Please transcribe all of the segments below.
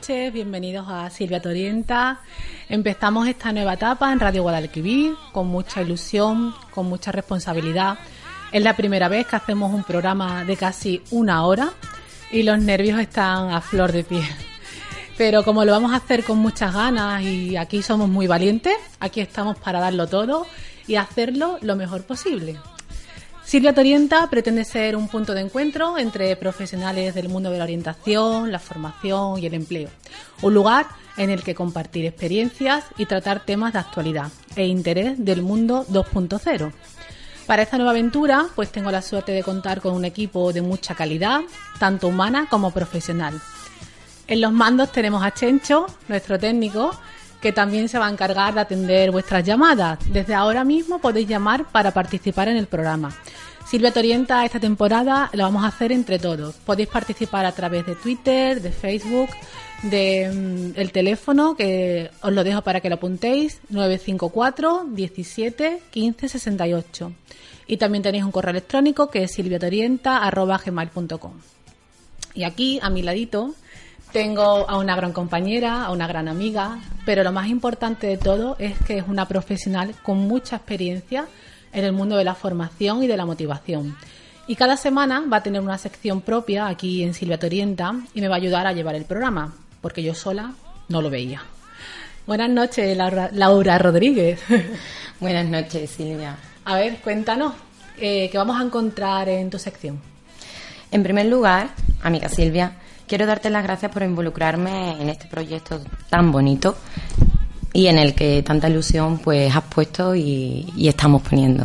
noches, bienvenidos a Silvia Te Orienta. Empezamos esta nueva etapa en Radio Guadalquivir con mucha ilusión, con mucha responsabilidad. Es la primera vez que hacemos un programa de casi una hora y los nervios están a flor de piel. Pero como lo vamos a hacer con muchas ganas y aquí somos muy valientes, aquí estamos para darlo todo y hacerlo lo mejor posible. Silvia Te Orienta pretende ser un punto de encuentro entre profesionales del mundo de la orientación, la formación y el empleo. Un lugar en el que compartir experiencias y tratar temas de actualidad e interés del mundo 2.0. Para esta nueva aventura, pues tengo la suerte de contar con un equipo de mucha calidad, tanto humana como profesional. En los mandos tenemos a Chencho, nuestro técnico, que también se va a encargar de atender vuestras llamadas. Desde ahora mismo podéis llamar para participar en el programa. Silvia Te Orienta esta temporada la vamos a hacer entre todos. Podéis participar a través de Twitter, de Facebook, el teléfono, que os lo dejo para que lo apuntéis, 954 17 15 68. Y también tenéis un correo electrónico que es silviateorienta@gmail.com. Y aquí, a mi ladito, tengo a una gran compañera, a una gran amiga, pero lo más importante de todo es que es una profesional con mucha experiencia en el mundo de la formación y de la motivación. Y cada semana va a tener una sección propia aquí en Silvia Te Orienta y me va a ayudar a llevar el programa, porque yo sola no lo veía. Buenas noches, Laura Rodríguez. Buenas noches, Silvia. A ver, cuéntanos, ¿qué vamos a encontrar en tu sección? En primer lugar, amiga Silvia, quiero darte las gracias por involucrarme en este proyecto tan bonito y en el que tanta ilusión pues has puesto y estamos poniendo.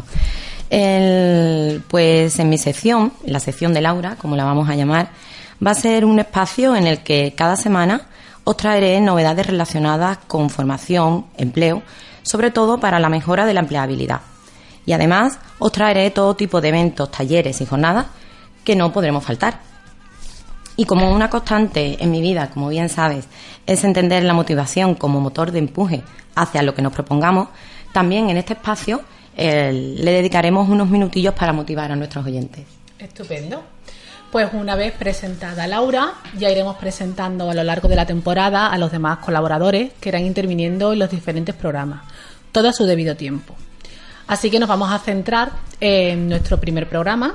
Pues en mi sección, la sección de Laura, como la vamos a llamar, va a ser un espacio en el que cada semana os traeré novedades relacionadas con formación, empleo, sobre todo para la mejora de la empleabilidad. Y además os traeré todo tipo de eventos, talleres y jornadas que no podremos faltar. Y como una constante en mi vida, como bien sabes, es entender la motivación como motor de empuje hacia lo que nos propongamos, también en este espacio le dedicaremos unos minutillos para motivar a nuestros oyentes. Estupendo. Pues una vez presentada Laura, ya iremos presentando a lo largo de la temporada a los demás colaboradores que irán interviniendo en los diferentes programas, todo a su debido tiempo. Así que nos vamos a centrar en nuestro primer programa.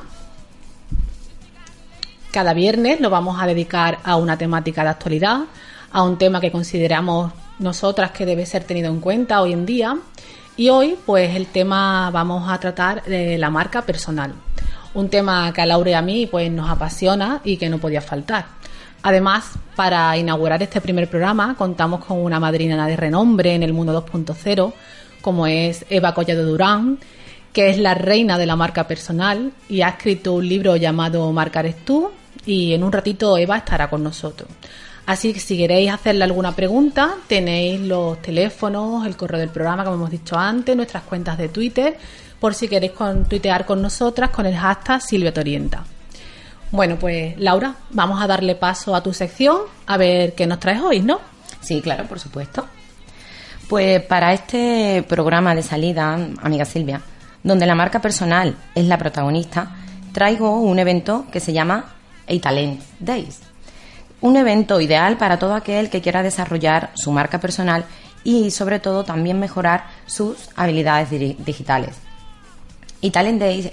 Cada viernes lo vamos a dedicar a una temática de actualidad, a un tema que consideramos nosotras que debe ser tenido en cuenta hoy en día. Y hoy, pues el tema vamos a tratar de la marca personal. Un tema que a Laura y a mí pues nos apasiona y que no podía faltar. Además, para inaugurar este primer programa contamos con una madrina de renombre en el mundo 2.0, como es Eva Collado Durán, que es la reina de la marca personal y ha escrito un libro llamado Marca eres tú, y en un ratito Eva estará con nosotros. Así que si queréis hacerle alguna pregunta, tenéis los teléfonos, el correo del programa, como hemos dicho antes, nuestras cuentas de Twitter, por si queréis tuitear con nosotras con el hashtag Silvia Te Orienta. Bueno, pues Laura, vamos a darle paso a tu sección, a ver qué nos traes hoy, ¿no? Sí, claro, por supuesto. Pues para este programa de salida, amiga Silvia, donde la marca personal es la protagonista, traigo un evento que se llama Talent Days. Un evento ideal para todo aquel que quiera desarrollar su marca personal y sobre todo también mejorar sus habilidades digitales. Talent Days,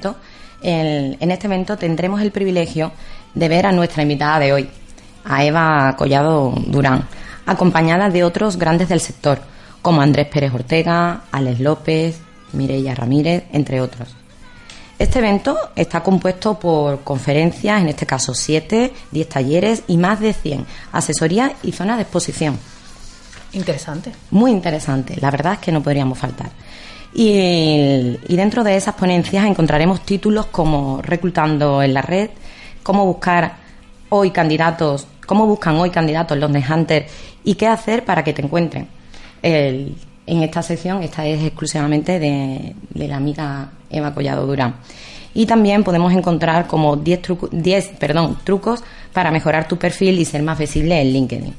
en este evento tendremos el privilegio de ver a nuestra invitada de hoy, a Eva Collado Durán, acompañada de otros grandes del sector, como Andrés Pérez Ortega, Alex López, Mireia Ramírez, entre otros. Este evento está compuesto por conferencias, en este caso 7, 10 talleres y más de 100 asesorías y zonas de exposición. Interesante. Muy interesante, la verdad es que no podríamos faltar. Y dentro de esas ponencias encontraremos títulos como Reclutando en la red, cómo buscan hoy candidatos los Headhunters y qué hacer para que te encuentren. En esta sección, esta es exclusivamente de la amiga Eva Collado Durán. Y también podemos encontrar como 10 trucos para mejorar tu perfil y ser más visible en LinkedIn.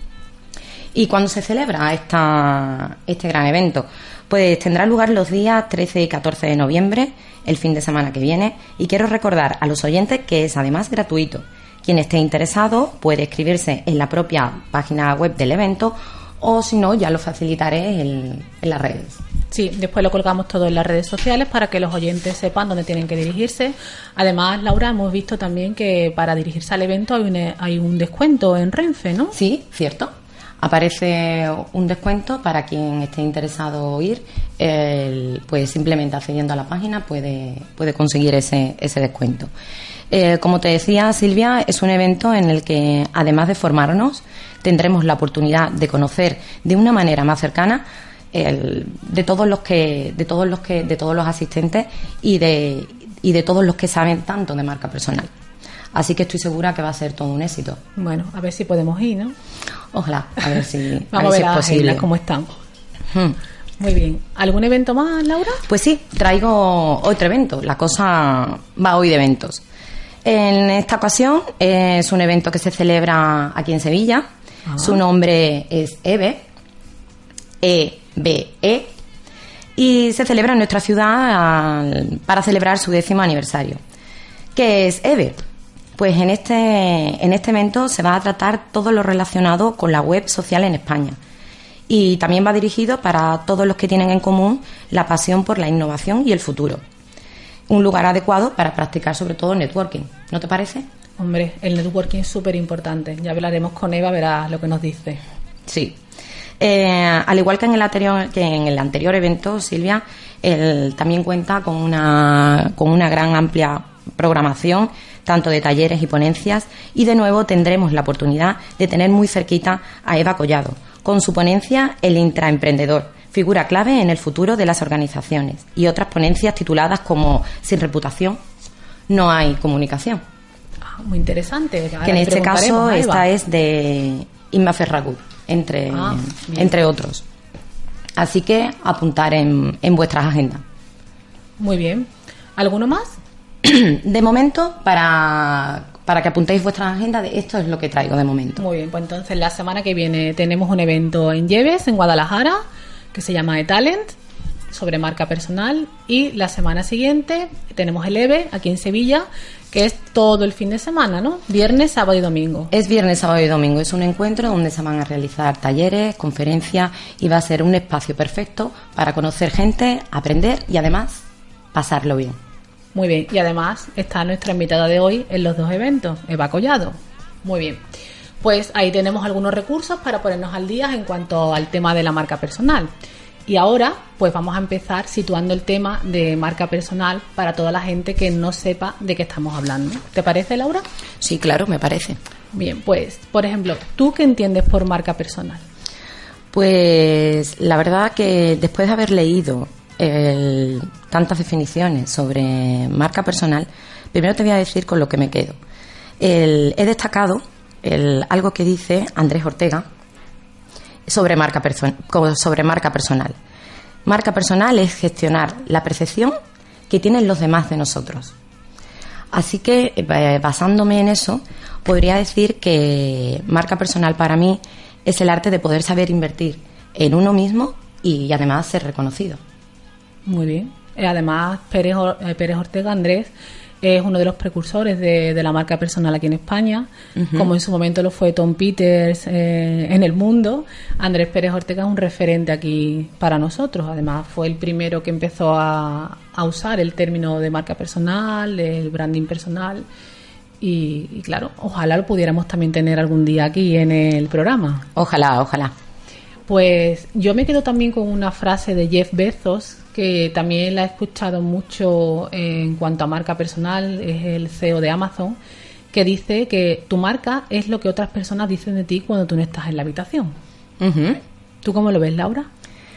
¿Y cuándo se celebra este gran evento? Pues tendrá lugar los días 13 y 14 de noviembre, el fin de semana que viene, y quiero recordar a los oyentes que es además gratuito, Quien esté interesado puede escribirse en la propia página web del evento o, si no, ya lo facilitaré en las redes. Sí, después lo colgamos todo en las redes sociales para que los oyentes sepan dónde tienen que dirigirse. Además, Laura, hemos visto también que para dirigirse al evento hay un descuento en Renfe, ¿no? Sí, cierto. Aparece un descuento para quien esté interesado ir. Pues simplemente accediendo a la página puede conseguir ese descuento. Como te decía, Silvia, es un evento en el que, además de formarnos, tendremos la oportunidad de conocer de una manera más cercana de todos los asistentes y de todos los que saben tanto de marca personal. Así que estoy segura que va a ser todo un éxito. Bueno, a ver si podemos ir, ¿no? Ojalá, a ver si, Vamos a ver si es posible. Cómo están. Muy bien. ¿Algún evento más, Laura? Pues sí, traigo otro evento. La cosa va hoy de eventos. En esta ocasión es un evento que se celebra aquí en Sevilla. Su nombre es EVE, EVE, y se celebra en nuestra ciudad para celebrar su 10º aniversario. ¿Qué es EVE? Pues en este evento se va a tratar todo lo relacionado con la web social en España. Y también va dirigido para todos los que tienen en común la pasión por la innovación y el futuro. Un lugar adecuado para practicar sobre todo networking, ¿no te parece? Hombre, el networking es súper importante. Ya hablaremos con Eva, verás lo que nos dice. Sí. Al igual que en el anterior evento, Silvia, también cuenta con una gran amplia programación, tanto de talleres y ponencias, y de nuevo tendremos la oportunidad de tener muy cerquita a Eva Collado, con su ponencia El intraemprendedor, figura clave en el futuro de las organizaciones, y otras ponencias tituladas como Sin reputación no hay comunicación. Muy interesante. Que en este caso esta es de Inma Ferragut, entre otros. Así que apuntar en vuestras agendas. Muy bien. ¿Alguno más? De momento, para que apuntéis vuestras agendas, esto es lo que traigo de momento. Muy bien, pues entonces la semana que viene tenemos un evento en Lleves, en Guadalajara, que se llama eTalent, sobre marca personal, y la semana siguiente tenemos el EVE aquí en Sevilla, que es todo el fin de semana, ¿no? Viernes, sábado y domingo. Es viernes, sábado y domingo. Es un encuentro donde se van a realizar talleres, conferencias, y va a ser un espacio perfecto para conocer gente, aprender y además pasarlo bien. Muy bien, y además está nuestra invitada de hoy en los dos eventos, Eva Collado. Muy bien, pues ahí tenemos algunos recursos para ponernos al día en cuanto al tema de la marca personal. Y ahora, pues vamos a empezar situando el tema de marca personal para toda la gente que no sepa de qué estamos hablando. ¿Te parece, Laura? Sí, claro, me parece. Bien, pues, por ejemplo, ¿tú qué entiendes por marca personal? Pues la verdad que después de haber leído tantas definiciones sobre marca personal, primero te voy a decir con lo que me quedo. He destacado algo que dice Andrés Ortega sobre marca personal. Marca personal es gestionar la percepción que tienen los demás de nosotros. Así que, basándome en eso, podría decir que marca personal para mí es el arte de poder saber invertir en uno mismo y además ser reconocido. Muy bien. Además, Pérez Ortega, Andrés, es uno de los precursores de la marca personal aquí en España, como en su momento lo fue Tom Peters en el mundo. Andrés Pérez Ortega es un referente aquí para nosotros. Además, fue el primero que empezó a usar el término de marca personal, el branding personal. Y claro, ojalá lo pudiéramos también tener algún día aquí en el programa. Ojalá, ojalá. Pues yo me quedo también con una frase de Jeff Bezos, que también la he escuchado mucho en cuanto a marca personal, es el CEO de Amazon, que dice que tu marca es lo que otras personas dicen de ti cuando tú no estás en la habitación. ¿Tú cómo lo ves, Laura?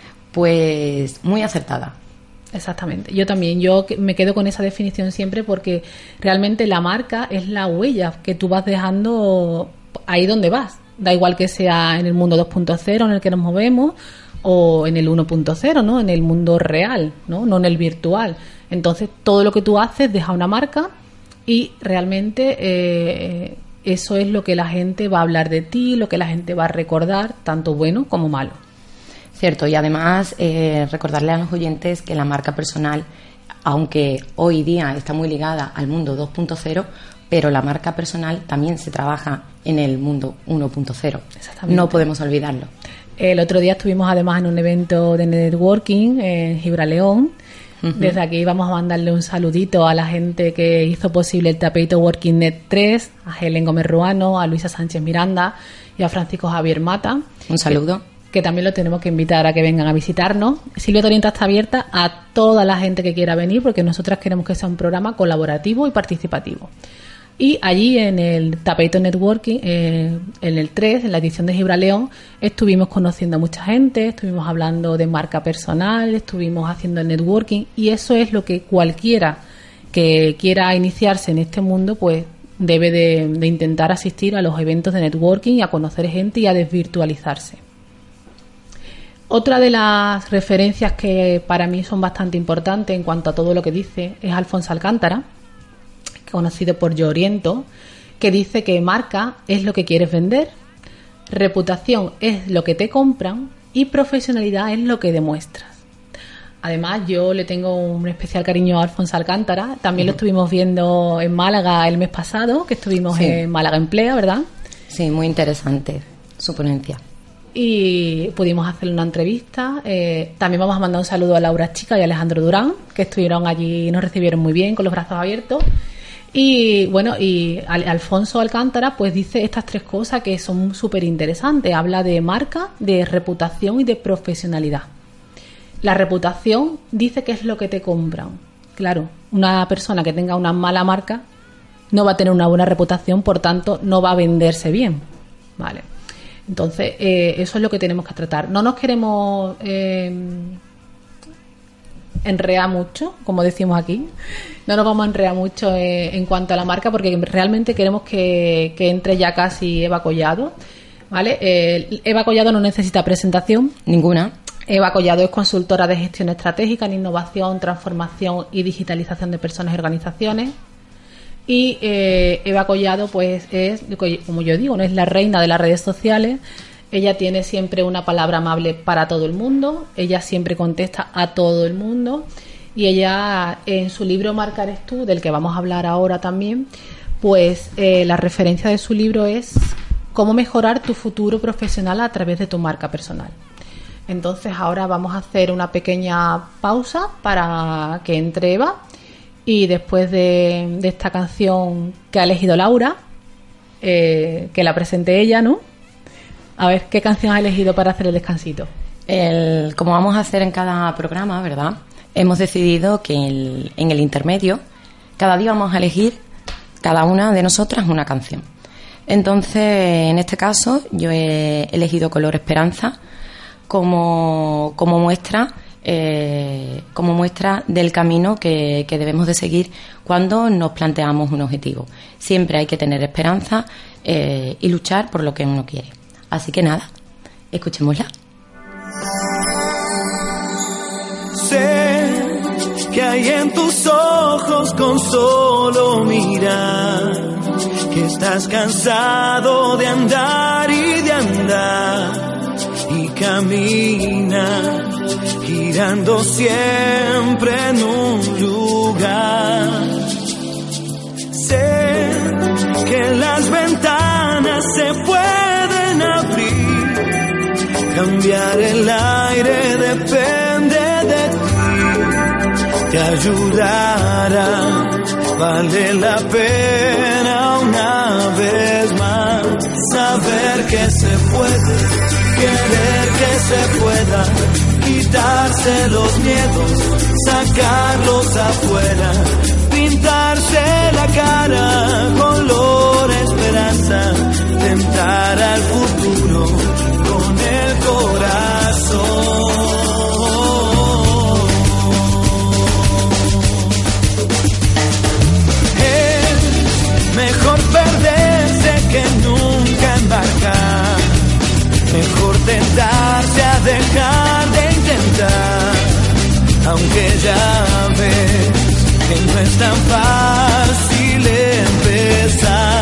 Pues muy acertada. Exactamente. Yo también, yo me quedo con esa definición siempre porque realmente la marca es la huella que tú vas dejando ahí donde vas. Da igual que sea en el mundo 2.0 en el que nos movemos o en el 1.0, ¿no? En el mundo real, no en el virtual. Entonces, todo lo que tú haces deja una marca y realmente eso es lo que la gente va a hablar de ti, lo que la gente va a recordar, tanto bueno como malo. Cierto, y además recordarle a los oyentes que la marca personal, aunque hoy día está muy ligada al mundo 2.0, pero la marca personal también se trabaja en el mundo 1.0. No podemos olvidarlo. El otro día estuvimos además en un evento de networking en Gibraleón. Desde aquí vamos a mandarle un saludito a la gente que hizo posible el Tapeito Working Net 3, a Helen Gómez Ruano, a Luisa Sánchez Miranda y a Francisco Javier Mata. Un saludo. Que también lo tenemos que invitar a que vengan a visitarnos. Silvia Torienta está abierta a toda la gente que quiera venir, porque nosotras queremos que sea un programa colaborativo y participativo. Y allí en el Tapeito Networking, en el 3, en la edición de Gibraleón, estuvimos conociendo a mucha gente, estuvimos hablando de marca personal, estuvimos haciendo el networking, y eso es lo que cualquiera que quiera iniciarse en este mundo, pues debe de intentar asistir a los eventos de networking y a conocer gente y a desvirtualizarse. Otra de las referencias que para mí son bastante importantes en cuanto a todo lo que dice es Alfonso Alcántara, conocido por Yo Oriento, que dice que marca es lo que quieres vender, reputación es lo que te compran y profesionalidad es lo que demuestras. Además, yo le tengo un especial cariño a Alfonso Alcántara. También lo estuvimos viendo en Málaga el mes pasado, que estuvimos en Málaga Emplea, ¿verdad? Sí, muy interesante su ponencia. Y pudimos hacerle una entrevista. También vamos a mandar un saludo a Laura Chica y a Alejandro Durán, que estuvieron allí y nos recibieron muy bien, con los brazos abiertos. Y bueno, y Alfonso Alcántara pues dice estas tres cosas que son súper interesantes. Habla de marca, de reputación y de profesionalidad. La reputación dice que es lo que te compran. Claro, una persona que tenga una mala marca no va a tener una buena reputación, por tanto no va a venderse bien, ¿vale? Entonces, eso es lo que tenemos que tratar. No nos queremos enrear mucho, como decimos aquí. No nos vamos a enrear mucho en cuanto a la marca, porque realmente queremos que entre ya casi Eva Collado, ¿vale? Eva Collado no necesita presentación. Ninguna. Eva Collado es consultora de gestión estratégica en innovación, transformación y digitalización de personas y organizaciones. Y Eva Collado pues es, como yo digo, no es la reina de las redes sociales. Ella tiene siempre una palabra amable para todo el mundo, ella siempre contesta a todo el mundo, y ella en su libro Marca eres tú, del que vamos a hablar ahora también, pues la referencia de su libro es cómo mejorar tu futuro profesional a través de tu marca personal. Entonces ahora vamos a hacer una pequeña pausa para que entre Eva. Y después de esta canción que ha elegido Laura, que la presente ella, ¿no? A ver, ¿qué canción has elegido para hacer el descansito? Como vamos a hacer en cada programa, ¿verdad? Hemos decidido que en el intermedio, cada día vamos a elegir, cada una de nosotras, una canción. Entonces, en este caso, yo he elegido Color Esperanza como muestra del camino que debemos de seguir cuando nos planteamos un objetivo. Siempre hay que tener esperanza y luchar por lo que uno quiere. Así que nada, escuchémosla. Sé que hay en tus ojos con solo mirar, que estás cansado de andar y de andar, y camina girando siempre en un lugar. Sé que las ventanas se pueden abrir, cambiar el aire depende de ti, te ayudará, vale la pena una vez más, saber que se puede, querer que se pueda, quitarse los miedos, sacarlos afuera, pintarse la cara, color esperanza, tentar al futuro con el corazón. Es mejor perderse que nunca embarcar, mejor tentarse a dejar de intentar, aunque ya ves que no es tan fácil empezar.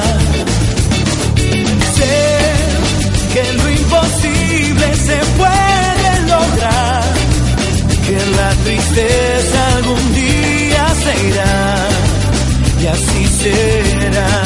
Sé que lo imposible se puede lograr, que la tristeza algún día se irá, y así será.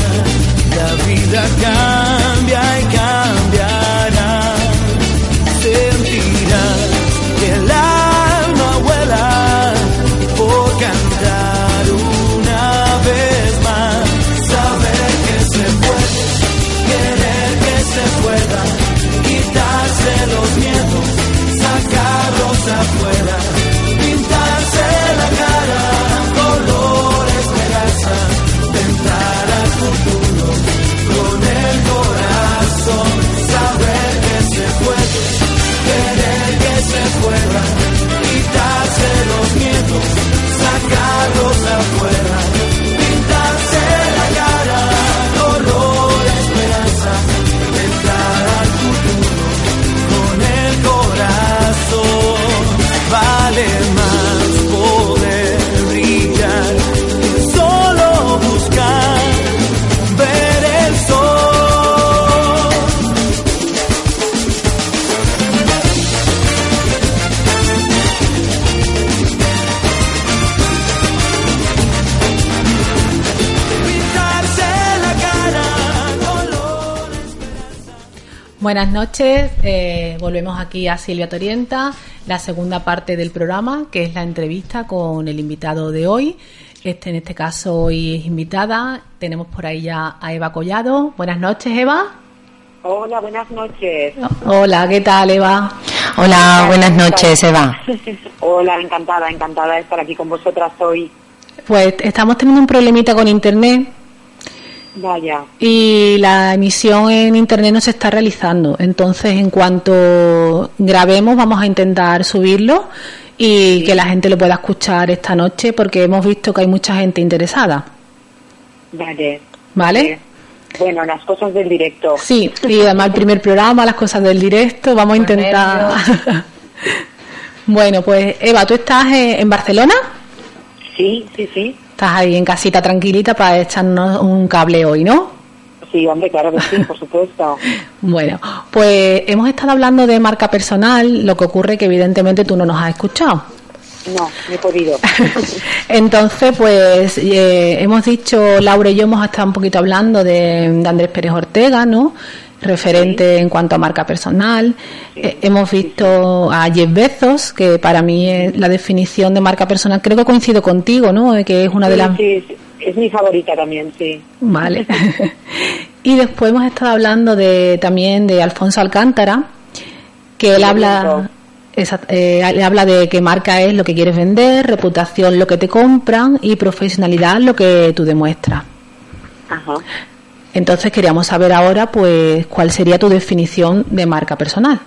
Buenas noches, volvemos aquí a Silvia Torienta, la segunda parte del programa, que es la entrevista con el invitado de hoy. En este caso hoy es invitada, tenemos por ahí ya a Eva Collado. Buenas noches, Eva. Hola, buenas noches. Hola, ¿qué tal, Eva? Hola, buenas noches, Eva. Hola, encantada de estar aquí con vosotras hoy. Pues estamos teniendo un problemita con internet. Vaya. Y la emisión en internet no se está realizando. Entonces, en cuanto grabemos, vamos a intentar subirlo y que la gente lo pueda escuchar esta noche, porque hemos visto que hay mucha gente interesada. Vale. ¿Vale? Bueno, las cosas del directo. Sí, y además el primer programa, las cosas del directo, vamos a intentar. Bueno, pues Eva, ¿tú estás en Barcelona? Sí. Estás ahí en casita tranquilita para echarnos un cable hoy, ¿no? Sí, hombre, claro que sí, por supuesto. Bueno, pues hemos estado hablando de marca personal, lo que ocurre que evidentemente tú no nos has escuchado. No he podido. Entonces, pues hemos dicho, Laura y yo hemos estado un poquito hablando de Andrés Pérez Ortega, ¿no? Referente en cuanto a marca personal. Hemos visto a Jeff Bezos, que para mí es la definición de marca personal. Creo que coincido contigo, ¿no? Que es una de las... Sí, es mi favorita también, sí. Vale. Y después hemos estado hablando también de Alfonso Alcántara, que él habla de que marca es lo que quieres vender, reputación lo que te compran y profesionalidad lo que tú demuestras. Ajá. Entonces queríamos saber ahora, pues, ¿cuál sería tu definición de marca personal?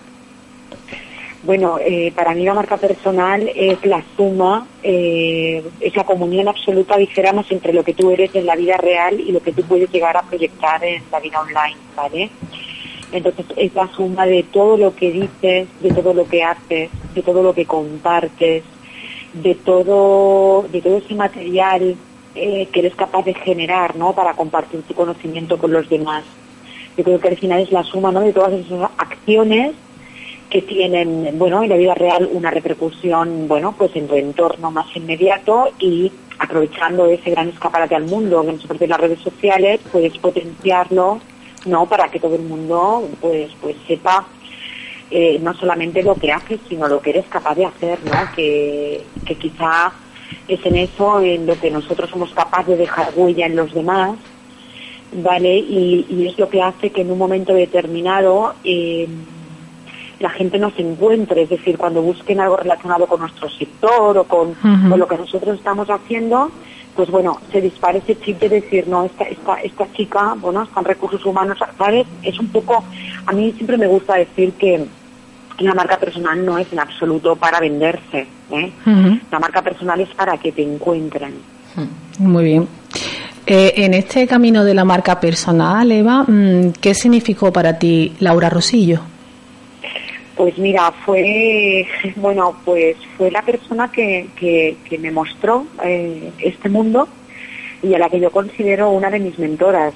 Bueno, para mí la marca personal es la suma, es la comunión absoluta, dijéramos, entre lo que tú eres en la vida real y lo que tú puedes llegar a proyectar en la vida online, ¿vale? Entonces es la suma de todo lo que dices, de todo lo que haces, de todo lo que compartes, de todo ese material que eres capaz de generar, ¿no? Para compartir tu conocimiento con los demás. Yo creo que al final es la suma, ¿no? De todas esas acciones que tienen, bueno, en la vida real una repercusión, bueno, pues en tu entorno más inmediato, y aprovechando ese gran escaparate al mundo que nos ofrecen las redes sociales, puedes potenciarlo, ¿no? Para que todo el mundo pues sepa no solamente lo que haces, sino lo que eres capaz de hacer, ¿no? Que quizá es en eso en lo que nosotros somos capaces de dejar huella en los demás, ¿vale? Y es lo que hace que en un momento determinado la gente nos encuentre, es decir, cuando busquen algo relacionado con nuestro sector o con lo que nosotros estamos haciendo, pues bueno, se dispara ese chip de decir, no, esta chica, bueno, está en recursos humanos, ¿sabes? Es un poco, a mí siempre me gusta decir que la marca personal no es en absoluto para venderse, ¿eh? La marca personal es para que te encuentren. Muy bien. En este camino de la marca personal, Eva, ¿qué significó para ti Laura Rosillo? Pues mira, fue la persona que me mostró este mundo y a la que yo considero una de mis mentoras.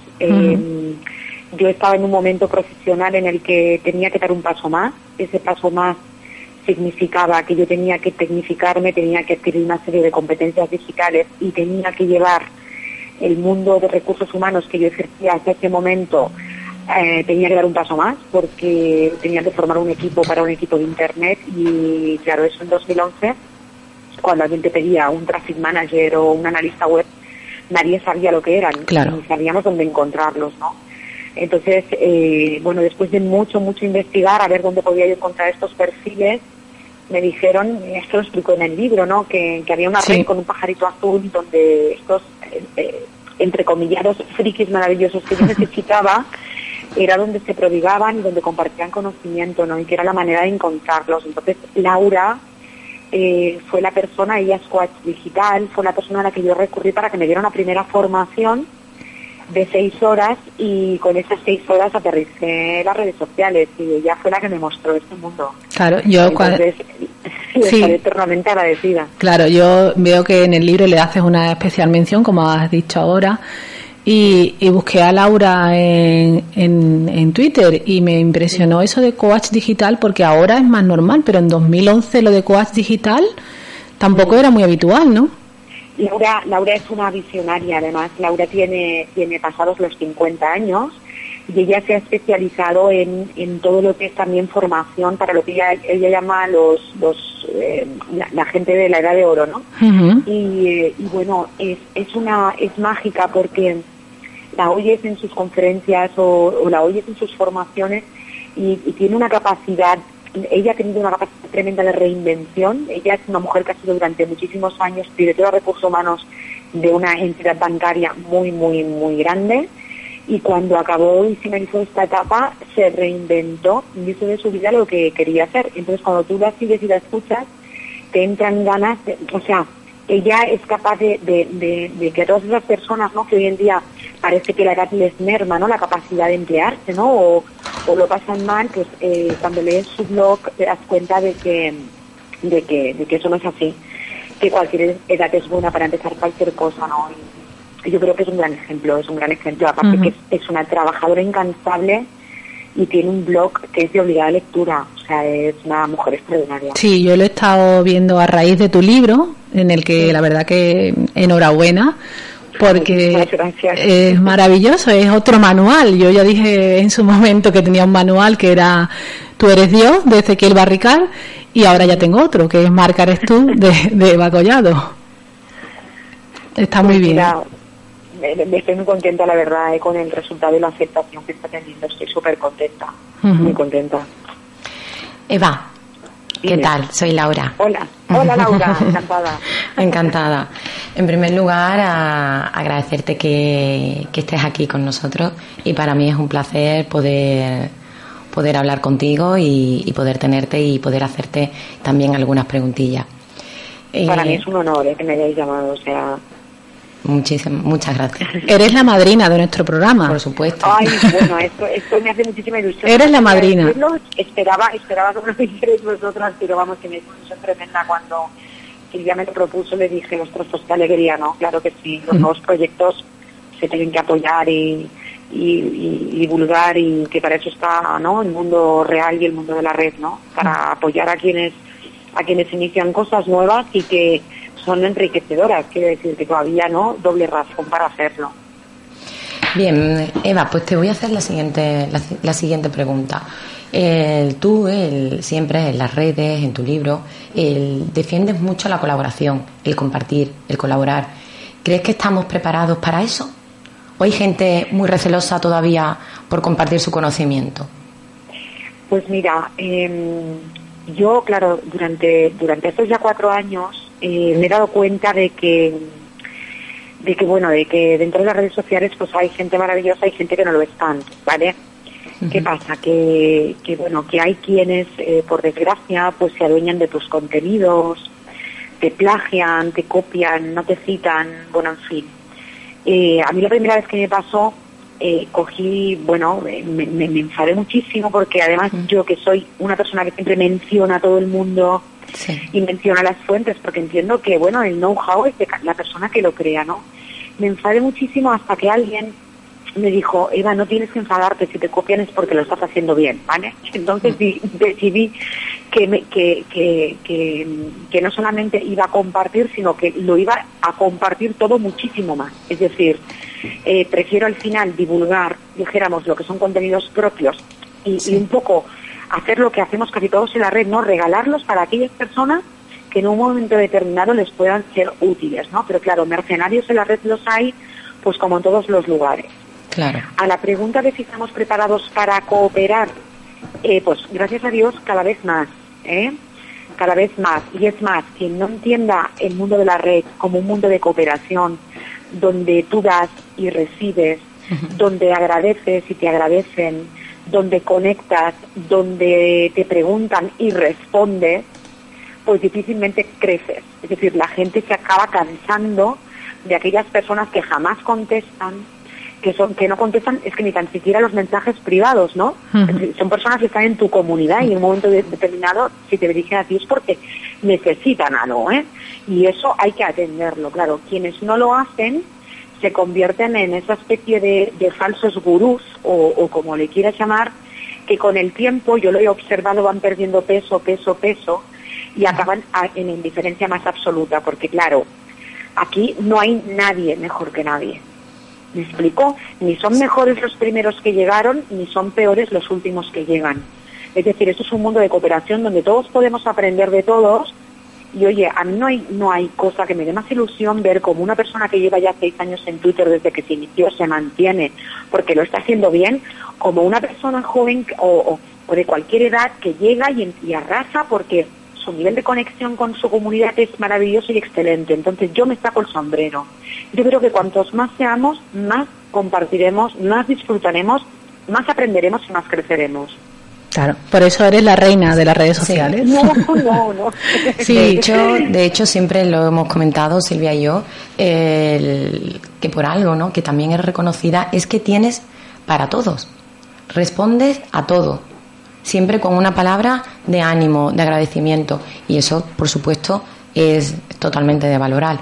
Yo estaba en un momento profesional en el que tenía que dar un paso más. Ese paso más significaba que yo tenía que tecnificarme, tenía que adquirir una serie de competencias digitales y tenía que llevar el mundo de recursos humanos que yo ejercía hasta ese momento. Tenía que dar un paso más porque tenía que formar un equipo para un equipo de internet, y claro, eso en 2011, cuando alguien te pedía un traffic manager o un analista web, nadie sabía lo que eran, claro, ni sabíamos dónde encontrarlos, ¿no? Entonces, bueno, después de mucho investigar a ver dónde podía yo encontrar estos perfiles, me dijeron, esto lo explico en el libro, ¿no? Que había una red con un pajarito azul donde estos entrecomillados frikis maravillosos que yo necesitaba era donde se prodigaban y donde compartían conocimiento, ¿no? Y que era la manera de encontrarlos. Entonces, Laura fue la persona, ella es coach digital, fue la persona a la que yo recurrí para que me diera una primera formación de 6 horas, y con esas 6 horas aterricé las redes sociales y ella fue la que me mostró este mundo. Claro, yo entonces estoy eternamente agradecida. Claro, yo veo que en el libro le haces una especial mención, como has dicho ahora, y busqué a Laura en Twitter y me impresionó eso de coach digital, porque ahora es más normal, pero en 2011 lo de coach digital tampoco era muy habitual, ¿no? Laura es una visionaria, además. Laura tiene pasados los 50 años y ella se ha especializado en todo lo que es también formación para lo que ella llama la gente de la edad de oro, ¿no? Ujú. Y bueno, es mágica porque la oyes en sus conferencias o la oyes en sus formaciones y tiene una capacidad. Ella ha tenido una capacidad tremenda de reinvención. Ella es una mujer que ha sido durante muchísimos años directora de recursos humanos de una entidad bancaria muy, muy, muy grande. Y cuando acabó y finalizó esta etapa, se reinventó y hizo de su vida lo que quería hacer. Entonces, cuando tú la sigues y la escuchas, te entran ganas, o sea, ella es capaz de que todas esas personas, ¿no?, que hoy en día parece que la edad les merma, ¿no?, la capacidad de emplearse, ¿no?, o lo pasan mal, pues cuando lees su blog te das cuenta de que eso no es así, que cualquier edad es buena para empezar cualquier cosa, ¿no? Y yo creo que es un gran ejemplo, aparte Ujú. que es una trabajadora incansable y tiene un blog que es de obligada lectura, o sea, es una mujer extraordinaria. Sí, yo lo he estado viendo a raíz de tu libro, en el que la verdad que enhorabuena, porque Muchas gracias. es maravilloso, es otro manual. Yo ya dije en su momento que tenía un manual que era Tú eres Dios, de Ezequiel Barrical, y ahora ya tengo otro, que es Marca eres tú, de Eva Collado. Está muy bien. Mira, me estoy muy contenta, la verdad, con el resultado y la aceptación que está teniendo. Estoy súper contenta, Ujú. muy contenta. Eva, ¿qué Dime. tal? Soy Laura. Hola Laura, encantada. Encantada. En primer lugar, agradecerte que estés aquí con nosotros, y para mí es un placer poder hablar contigo y poder tenerte y poder hacerte también algunas preguntillas. Para mí es un honor que me hayáis llamado, o sea... Muchas gracias. Eres la madrina de nuestro programa. Por supuesto. Ay, bueno, esto me hace muchísima ilusión. Eres la madrina. Esperaba que me lo dijerais vosotras, pero vamos, que me hizo una ilusión tremenda cuando Silvia me lo propuso. Le dije, ostras, pues qué alegría, ¿no? Claro que sí, los nuevos proyectos se tienen que apoyar y divulgar, y que para eso está, ¿no?, el mundo real y el mundo de la red, ¿no?, para apoyar a quienes inician cosas nuevas y que son enriquecedoras. Quiere decir que todavía no doble razón para hacerlo. Bien, Eva, pues te voy a hacer la siguiente pregunta. Tú siempre en las redes, en tu libro, defiendes mucho la colaboración, el compartir, el colaborar. ¿Crees que estamos preparados para eso? ¿O hay gente muy recelosa todavía por compartir su conocimiento? Pues mira, yo, claro, durante estos ya 4 años me he dado cuenta de que dentro de las redes sociales pues hay gente maravillosa y gente que no lo es tanto, ¿vale? Uh-huh. ¿Qué pasa? Que hay quienes, por desgracia, pues se adueñan de tus contenidos, te plagian, te copian, no te citan, bueno, en fin. A mí la primera vez que me pasó, me enfadé muchísimo, porque además yo, que soy una persona que siempre menciona a todo el mundo, sí, y menciona las fuentes, porque entiendo que, bueno, el know-how es de la persona que lo crea, ¿no? Me enfadé muchísimo hasta que alguien me dijo, Eva, no tienes que enfadarte, si te copian es porque lo estás haciendo bien, ¿vale? Entonces decidí que no solamente iba a compartir, sino que lo iba a compartir todo muchísimo más. Es decir, prefiero al final divulgar, dijéramos, lo que son contenidos propios y un poco hacer lo que hacemos casi todos en la red, ¿no? Regalarlos para aquellas personas que en un momento determinado les puedan ser útiles, ¿no? Pero claro, mercenarios en la red los hay, pues como en todos los lugares. Claro. A la pregunta de si estamos preparados para cooperar, pues gracias a Dios cada vez más, cada vez más. Y es más, quien no entienda el mundo de la red como un mundo de cooperación, donde tú das y recibes, uh-huh, donde agradeces y te agradecen, donde conectas, donde te preguntan y respondes, pues difícilmente creces. Es decir, la gente se acaba cansando de aquellas personas que jamás contestan, que no contestan, es que ni tan siquiera los mensajes privados, ¿no? Uh-huh. Son personas que están en tu comunidad y en un momento determinado, si te dirigen a ti es porque necesitan algo, Y eso hay que atenderlo, claro. Quienes no lo hacen se convierten en esa especie de falsos gurús, o como le quieras llamar, que con el tiempo, yo lo he observado, van perdiendo peso, y acaban en indiferencia más absoluta, porque claro, aquí no hay nadie mejor que nadie. ¿Me explico? Ni son mejores los primeros que llegaron, ni son peores los últimos que llegan. Es decir, esto es un mundo de cooperación donde todos podemos aprender de todos. Y oye, a mí no hay cosa que me dé más ilusión ver como una persona que lleva ya 6 años en Twitter desde que se inició se mantiene porque lo está haciendo bien, como una persona joven o de cualquier edad que llega y arrasa porque su nivel de conexión con su comunidad es maravilloso y excelente. Entonces yo me saco el sombrero. Yo creo que cuantos más seamos, más compartiremos, más disfrutaremos, más aprenderemos y más creceremos. Claro, por eso eres la reina de las redes sociales. Sí. No. Sí, de hecho siempre lo hemos comentado Silvia y yo, que por algo, ¿no?, que también es reconocida, es que tienes para todos, respondes a todo, siempre con una palabra de ánimo, de agradecimiento, y eso, por supuesto, es totalmente de valorar.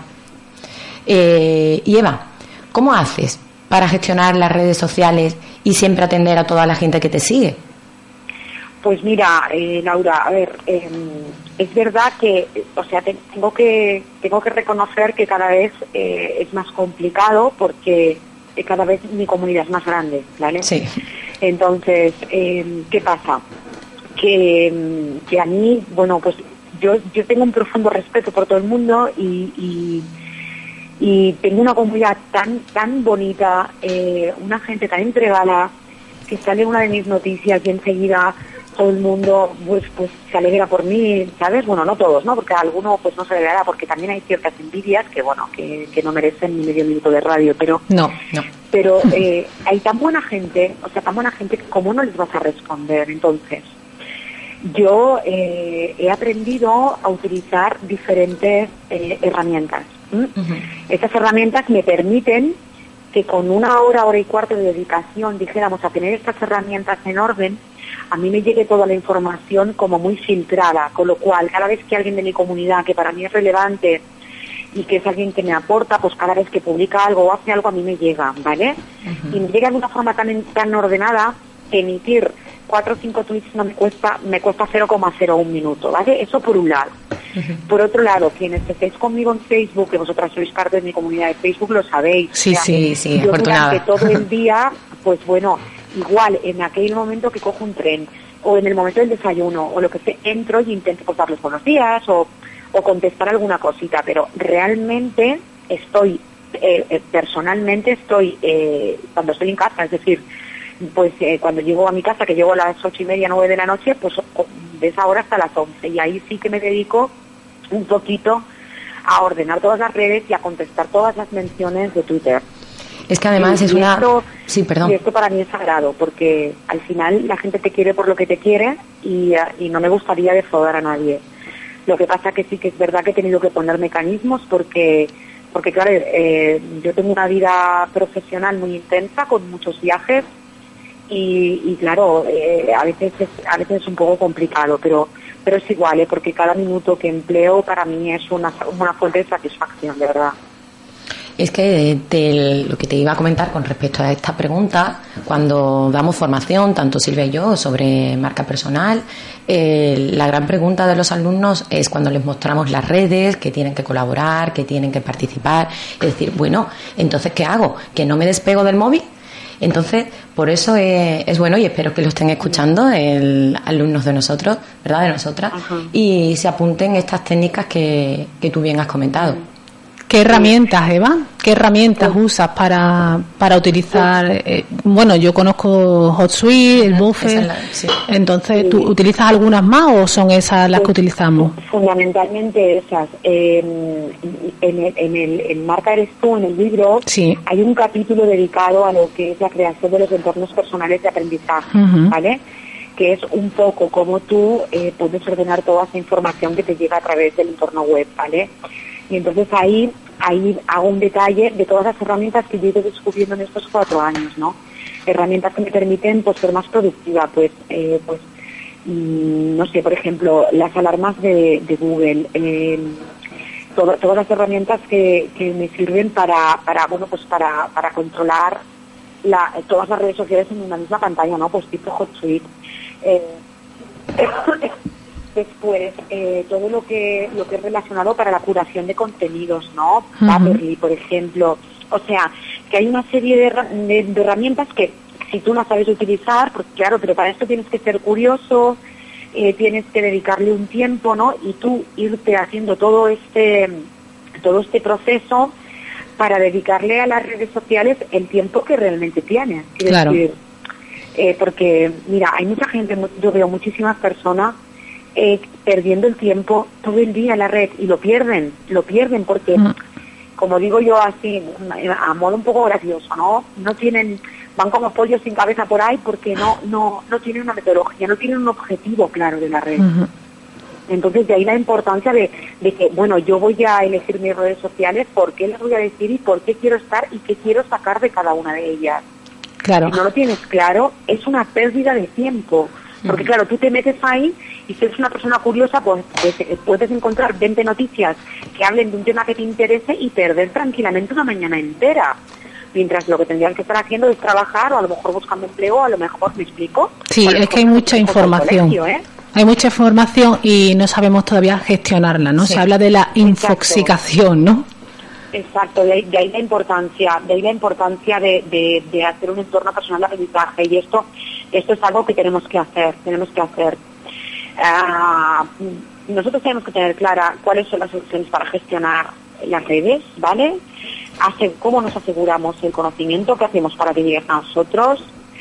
Y Eva, ¿cómo haces para gestionar las redes sociales y siempre atender a toda la gente que te sigue? Pues mira, Laura, a ver, es verdad que, o sea, tengo que reconocer que cada vez es más complicado porque cada vez mi comunidad es más grande, ¿vale? Sí. Entonces, ¿qué pasa? Que a mí, bueno, pues yo tengo un profundo respeto por todo el mundo y tengo una comunidad tan bonita, una gente tan entregada, que sale una de mis noticias y enseguida todo el mundo pues se alegra por mí, ¿sabes? Bueno, no todos, ¿no? Porque alguno pues no se alegrará porque también hay ciertas envidias que, bueno, que no merecen ni medio minuto de radio, pero no. Pero hay tan buena gente, o sea, tan buena gente que ¿cómo no les vas a responder? Entonces, yo he aprendido a utilizar diferentes herramientas. Estas herramientas me permiten que con 1 hora y cuarto de dedicación, dijéramos, a tener estas herramientas en orden, a mí me llegue toda la información como muy filtrada, con lo cual cada vez que alguien de mi comunidad, que para mí es relevante y que es alguien que me aporta, pues cada vez que publica algo o hace algo a mí me llega, ¿vale? Y me llega de una forma tan ordenada que emitir 4 o 5 tweets me cuesta 0,01 minuto, ¿vale? Eso por un lado. Por otro lado, quienes estéis conmigo en Facebook, que vosotras sois parte de mi comunidad de Facebook, lo sabéis. Sí, o sea, sí, yo afortunada. durante todo el día, pues bueno, igual en aquel momento que cojo un tren, o en el momento del desayuno, o lo que sea, entro y intento pues darles buenos días, o contestar alguna cosita, pero realmente estoy, personalmente estoy, cuando estoy en casa, es decir, pues cuando llego a mi casa, que llego a las 8:30, 9 de la noche, pues de esa hora hasta las 11, y ahí sí que me dedico un poquito a ordenar todas las redes y a contestar todas las menciones de Twitter. Es que además es una... Sí, perdón. Y esto para mí es sagrado, porque al final la gente te quiere por lo que te quiere y no me gustaría defraudar a nadie. Lo que pasa que sí que es verdad que he tenido que poner mecanismos porque claro, yo tengo una vida profesional muy intensa, con muchos viajes, y claro, a veces es un poco complicado, pero es igual, porque cada minuto que empleo para mí es una fuente de satisfacción, de verdad. Es que lo que te iba a comentar con respecto a esta pregunta, cuando damos formación, tanto Silvia y yo, sobre marca personal, la gran pregunta de los alumnos es cuando les mostramos las redes, que tienen que colaborar, que tienen que participar, es decir, bueno, entonces ¿qué hago? ¿Que no me despego del móvil? Entonces, por eso es bueno, y espero que lo estén escuchando alumnos de nosotros, ¿verdad?, de nosotras, y se apunten estas técnicas que tú bien has comentado. ¿Qué herramientas, Eva? ¿Qué herramientas usas para utilizar? Bueno, yo conozco HotSuite, el Buffer. Sí. Entonces, ¿tú utilizas algunas más o son esas las que utilizamos? Fundamentalmente esas. En Marca Eres Tú, en el libro, sí, hay un capítulo dedicado a lo que es la creación de los entornos personales de aprendizaje, ¿vale? Que es un poco como tú puedes ordenar toda esa información que te llega a través del entorno web, ¿vale? Y entonces ahí hago un detalle de todas las herramientas que yo he ido descubriendo en estos 4 años, ¿no? Herramientas que me permiten pues ser más productiva, no sé, por ejemplo, las alarmas de Google, todas las herramientas que me sirven para controlar todas las redes sociales en una misma pantalla, ¿no? Pues tipo HotSuite. Después, todo lo que es relacionado para la curación de contenidos, ¿no? Paperly, por ejemplo. O sea, que hay una serie de herramientas que si tú las sabes utilizar, pues claro, pero para esto tienes que ser curioso, tienes que dedicarle un tiempo, ¿no? Y tú irte haciendo todo este proceso para dedicarle a las redes sociales el tiempo que realmente tienes. Claro. Decir, porque, mira, hay mucha gente, yo veo muchísimas personas perdiendo el tiempo todo el día en la red y lo pierden porque, como digo yo así, a modo un poco gracioso, ¿no? Van como pollos sin cabeza por ahí porque no tienen una metodología, no tienen un objetivo claro de la red. Uh-huh. Entonces, de ahí la importancia de que, bueno, yo voy a elegir mis redes sociales, por qué les voy a decir y por qué quiero estar y qué quiero sacar de cada una de ellas. Claro. Si no lo tienes claro, es una pérdida de tiempo. Porque, claro, tú te metes ahí y si eres una persona curiosa, pues puedes encontrar 20 noticias que hablen de un tema que te interese y perder tranquilamente una mañana entera. Mientras lo que tendrías que estar haciendo es trabajar o a lo mejor buscando empleo, a lo mejor, ¿me explico? Sí, es que hay mucha información. Hay mucha información y no sabemos todavía gestionarla, ¿no? Sí. Se habla de la infoxicación, ¿no? Exacto, de ahí la importancia de hacer un entorno personal de aprendizaje, y esto es algo que tenemos que hacer. Nosotros tenemos que tener clara cuáles son las soluciones para gestionar las redes, ¿vale? Cómo nos aseguramos el conocimiento, qué hacemos para que llegue a nosotros,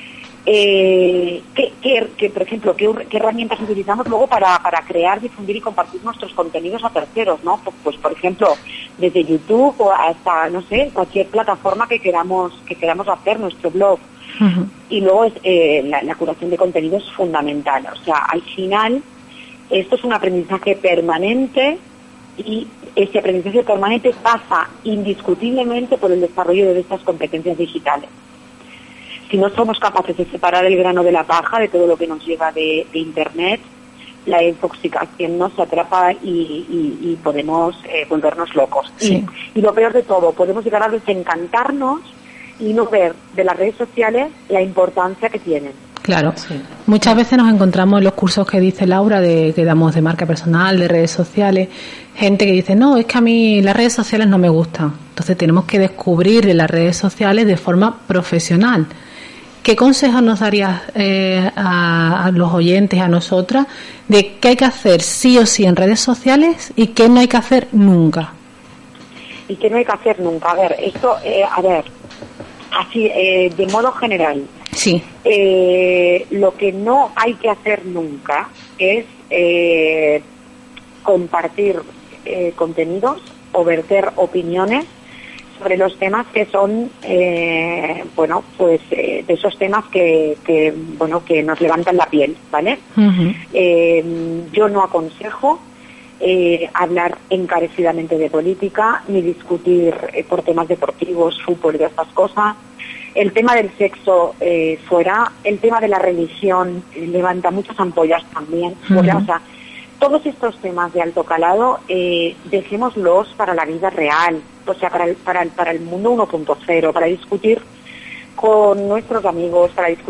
por ejemplo, qué herramientas utilizamos luego para crear, difundir y compartir nuestros contenidos a terceros, ¿no? Pues por ejemplo, desde YouTube o hasta, no sé, cualquier plataforma que queramos hacer, nuestro blog. Uh-huh. Y luego la curación de contenido es fundamental. O sea, al final, esto es un aprendizaje permanente y ese aprendizaje permanente pasa indiscutiblemente por el desarrollo de estas competencias digitales. Si no somos capaces de separar el grano de la paja de todo lo que nos llega de Internet, la infoxicación nos atrapa y podemos volvernos locos. Sí. Y lo peor de todo, podemos llegar a desencantarnos y no ver de las redes sociales la importancia que tienen. Claro, sí. Muchas veces nos encontramos en los cursos que dice Laura, que damos de marca personal, de redes sociales, gente que dice, no, es que a mí las redes sociales no me gustan. Entonces tenemos que descubrir las redes sociales de forma profesional. ¿Qué consejos nos darías a los oyentes, a nosotras, de qué hay que hacer sí o sí en redes sociales y qué no hay que hacer nunca? Y qué no hay que hacer nunca. A ver, esto, así, de modo general. Sí. Lo que no hay que hacer nunca es compartir contenidos o verter opiniones sobre los temas que son, de esos temas que nos levantan la piel, ¿vale? Uh-huh. Yo no aconsejo hablar encarecidamente de política, ni discutir por temas deportivos, fútbol y de estas cosas. El tema del sexo fuera, el tema de la religión levanta muchas ampollas también fuera, uh-huh. O sea, todos estos temas de alto calado dejémoslos para la vida real, o sea, para el mundo 1.0, para discutir con nuestros amigos,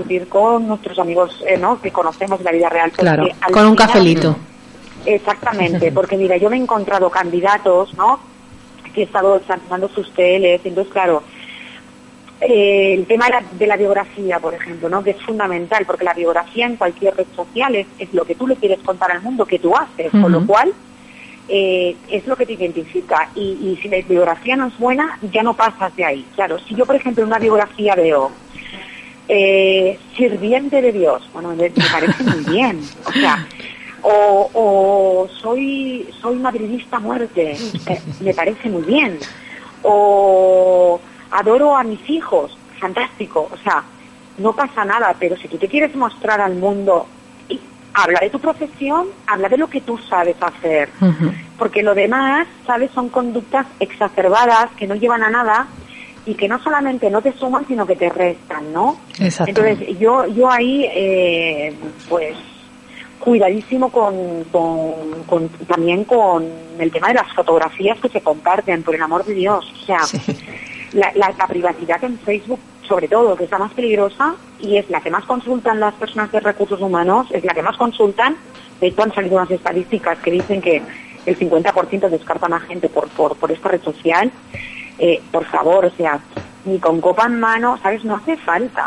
¿no? Que conocemos de la vida real. Claro, con un cafelito. Exactamente, porque mira, yo me he encontrado candidatos, ¿no? Que he estado examinando sus TLs, entonces claro, el tema de la biografía, por ejemplo, ¿no? Que es fundamental, porque la biografía en cualquier red social es lo que tú le quieres contar al mundo que tú haces, uh-huh. Con lo cual es lo que te identifica, y si la biografía no es buena, ya no pasas de ahí. Claro, si yo, por ejemplo, en una biografía veo sirviente de Dios, bueno, me parece muy bien, o sea, o soy madridista a muerte, me parece muy bien, o adoro a mis hijos, fantástico, o sea, no pasa nada, pero si tú te quieres mostrar al mundo, habla de tu profesión, habla de lo que tú sabes hacer, uh-huh. Porque lo demás, ¿sabes? Son conductas exacerbadas que no llevan a nada y que no solamente no te suman, sino que te restan, ¿no? Exacto. Entonces, yo ahí, pues, cuidadísimo también con el tema de las fotografías que se comparten, por el amor de Dios, o sea... Sí. La privacidad en Facebook, sobre todo, que es la más peligrosa y es la que más consultan las personas de recursos humanos, es la que más consultan. De hecho, han salido unas estadísticas que dicen que el 50% descartan a gente por esta red social. Por favor, o sea, ni con copa en mano, ¿sabes? No hace falta.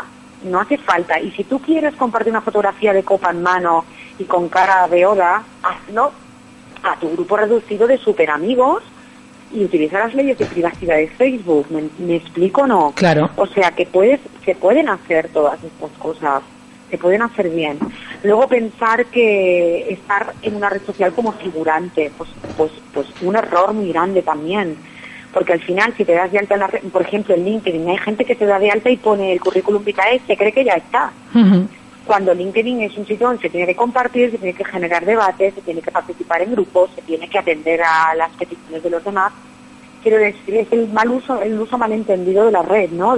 Y si tú quieres compartir una fotografía de copa en mano y con cara de oda, hazlo a tu grupo reducido de super amigos y utiliza las leyes de privacidad de Facebook. ¿Me explico o no? Claro. O sea, que se pueden hacer todas estas cosas, se pueden hacer bien. Luego pensar que estar en una red social como figurante, pues un error muy grande también. Porque al final, si te das de alta en la red, por ejemplo, en LinkedIn, hay gente que se da de alta y pone el currículum vitae y se cree que ya está. Uh-huh. Cuando LinkedIn es un sitio donde se tiene que compartir, se tiene que generar debates, se tiene que participar en grupos, se tiene que atender a las peticiones de los demás. Quiero decir, es el uso malentendido de la red, ¿no?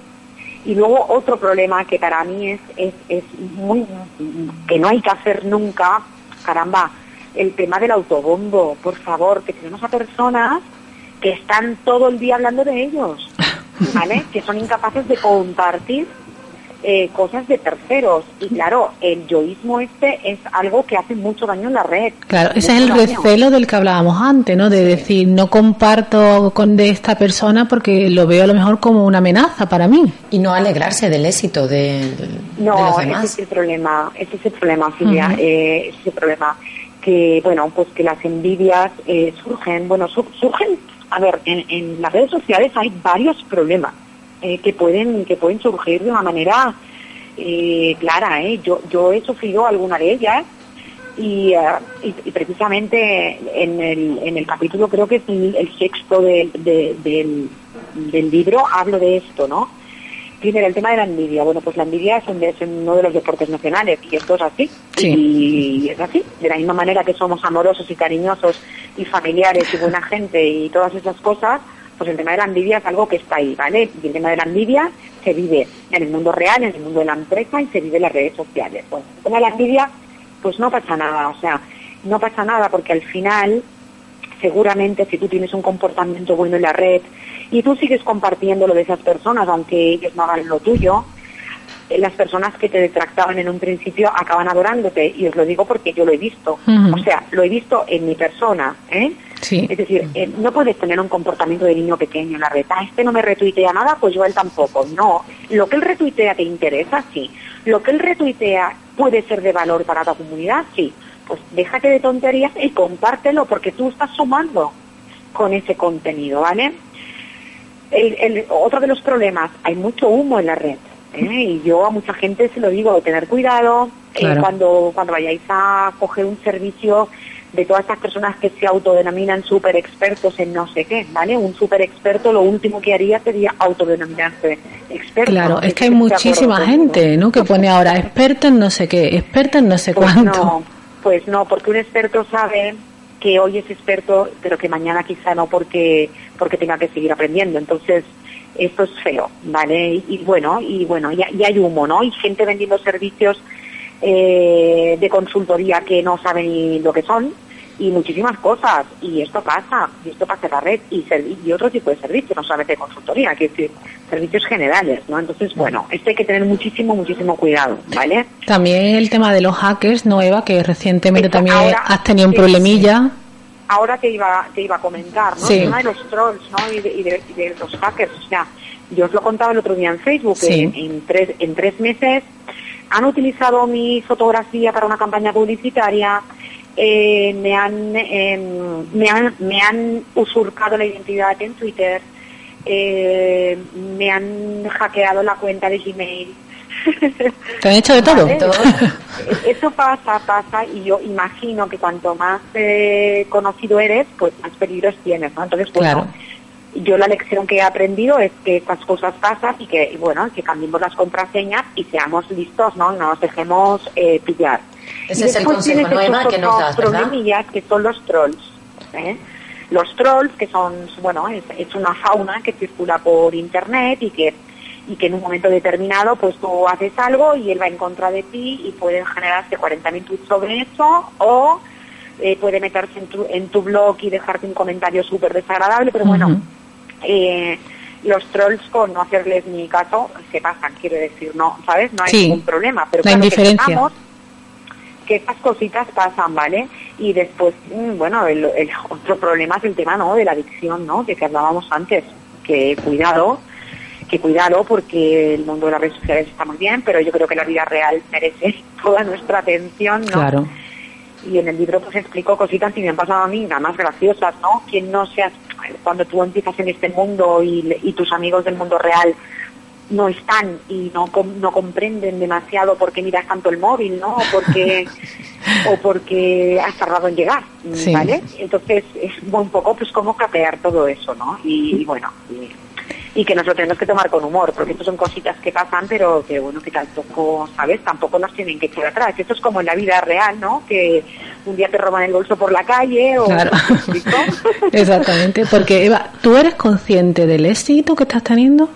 Y luego otro problema que para mí es muy, que no hay que hacer nunca, caramba, el tema del autobombo. Por favor, que tenemos a personas que están todo el día hablando de ellos, ¿vale? Que son incapaces de compartir cosas de terceros. Y claro, el yoísmo es algo que hace mucho daño en la red. Claro, ese es el recelo del que hablábamos antes, ¿no? De decir, no comparto de esta persona porque lo veo a lo mejor como una amenaza para mí. Y no alegrarse del éxito de los demás. Ese es el problema, Silvia, ese es el problema. Que, bueno, pues que las envidias surgen, a ver, en las redes sociales hay varios problemas que pueden surgir de una manera clara. Yo he sufrido alguna de ellas y precisamente en el capítulo, creo que es el sexto del libro, hablo de esto, ¿no? Primero, el tema de la envidia. Bueno, pues la envidia es uno de los deportes nacionales y esto es así. Sí. Y es así. De la misma manera que somos amorosos y cariñosos y familiares y buena gente y todas esas cosas, pues el tema de la envidia es algo que está ahí, ¿vale? Y el tema de la envidia se vive en el mundo real, en el mundo de la empresa y se vive en las redes sociales. Bueno, el tema de la envidia, pues no pasa nada. O sea, no pasa nada porque al final, seguramente, si tú tienes un comportamiento bueno en la red y tú sigues compartiendo lo de esas personas, aunque ellos no hagan lo tuyo, las personas que te detractaban en un principio acaban adorándote, y os lo digo porque yo lo he visto. Uh-huh. O sea, lo he visto en mi persona, Sí. Es decir, no puedes tener un comportamiento de niño pequeño en la red. Este no me retuitea nada, pues yo a él tampoco. No, lo que él retuitea te interesa, sí. Lo que él retuitea puede ser de valor para tu comunidad, sí. Pues déjate de tonterías y compártelo, porque tú estás sumando con ese contenido, ¿vale? Otro de los problemas, hay mucho humo en la red, y yo a mucha gente se lo digo, tener cuidado. Claro. Cuando vayáis a coger un servicio de todas estas personas que se autodenominan súper expertos en no sé qué, ¿vale? Un súper experto lo último que haría sería autodenominarse experto. Claro, es que hay muchísima gente, ¿no? Que pone ahora experto en no sé qué, experto en no sé cuánto. Pues no, porque un experto sabe que hoy es experto, pero que mañana quizá no, porque tenga que seguir aprendiendo. Entonces, esto es feo, ¿vale? Y bueno, y hay humo, ¿no? Y gente vendiendo servicios de consultoría que no saben ni lo que son, y muchísimas cosas. Y esto pasa en la red, y otro tipo de servicios, no solamente de consultoría, que decir, servicios generales, ¿no? Entonces, bueno, esto hay que tener muchísimo cuidado, ¿vale? También el tema de los hackers, ¿no, Eva? Que recientemente Esto, también ahora, has tenido un problemilla. Sí. Ahora te iba a comentar, ¿no? Sí. El tema de los trolls, ¿no? Y de los hackers. O sea, yo os lo contaba el otro día en Facebook, Sí. que en tres meses han utilizado mi fotografía para una campaña publicitaria, me han usurpado la identidad en Twitter, me han hackeado la cuenta de Gmail. ¿Te han hecho de todo? ¿Vale? Eso pasa, y yo imagino que cuanto más conocido eres, pues más peligros tienes, ¿no? Entonces, Claro. Yo la lección que he aprendido es que estas cosas pasan y que, bueno, que cambiemos las contraseñas y seamos listos, ¿no? No nos dejemos pillar. Ese es el consejo, ¿no, Eva, que nos das, ¿verdad? Problemillas que son los trolls, Los trolls, que son, bueno, es una fauna que circula por internet y que en un momento determinado pues tú haces algo y él va en contra de ti y pueden generarse 40.000 tweets sobre eso, o puede meterse en tu blog y dejarte un comentario súper desagradable, pero bueno, los trolls, con no hacerles ni caso, se pasan, quiero decir, no, ¿sabes? No hay ningún problema, pero la claro, indiferencia. que estas cositas pasan, ¿vale? Y después, bueno, el otro problema es el tema, ¿no?, de la adicción, ¿no?, de que hablábamos antes, que cuidado, que cuidarlo, porque el mundo de las redes sociales está muy bien, pero yo creo que la vida real merece toda nuestra atención, ¿no? Claro. Y en el libro pues explico cositas que me han pasado a mí, nada más graciosas, ¿no? Quien no seas, cuando tú empiezas en este mundo y tus amigos del mundo real no están y no comprenden demasiado por qué miras tanto el móvil, ¿no? O porque has tardado en llegar, Sí. ¿vale? Entonces es un poco pues cómo capear todo eso, ¿no? Y bueno, y que nos lo tenemos que tomar con humor, porque esto son cositas que pasan, pero que bueno, que tampoco, ¿sabes? Tampoco nos tienen que echar atrás. Esto es como en la vida real, ¿no? Que un día te roban el bolso por la calle o... Claro. ¿Me explico? Exactamente, porque Eva, ¿tú eres consciente del éxito que estás teniendo?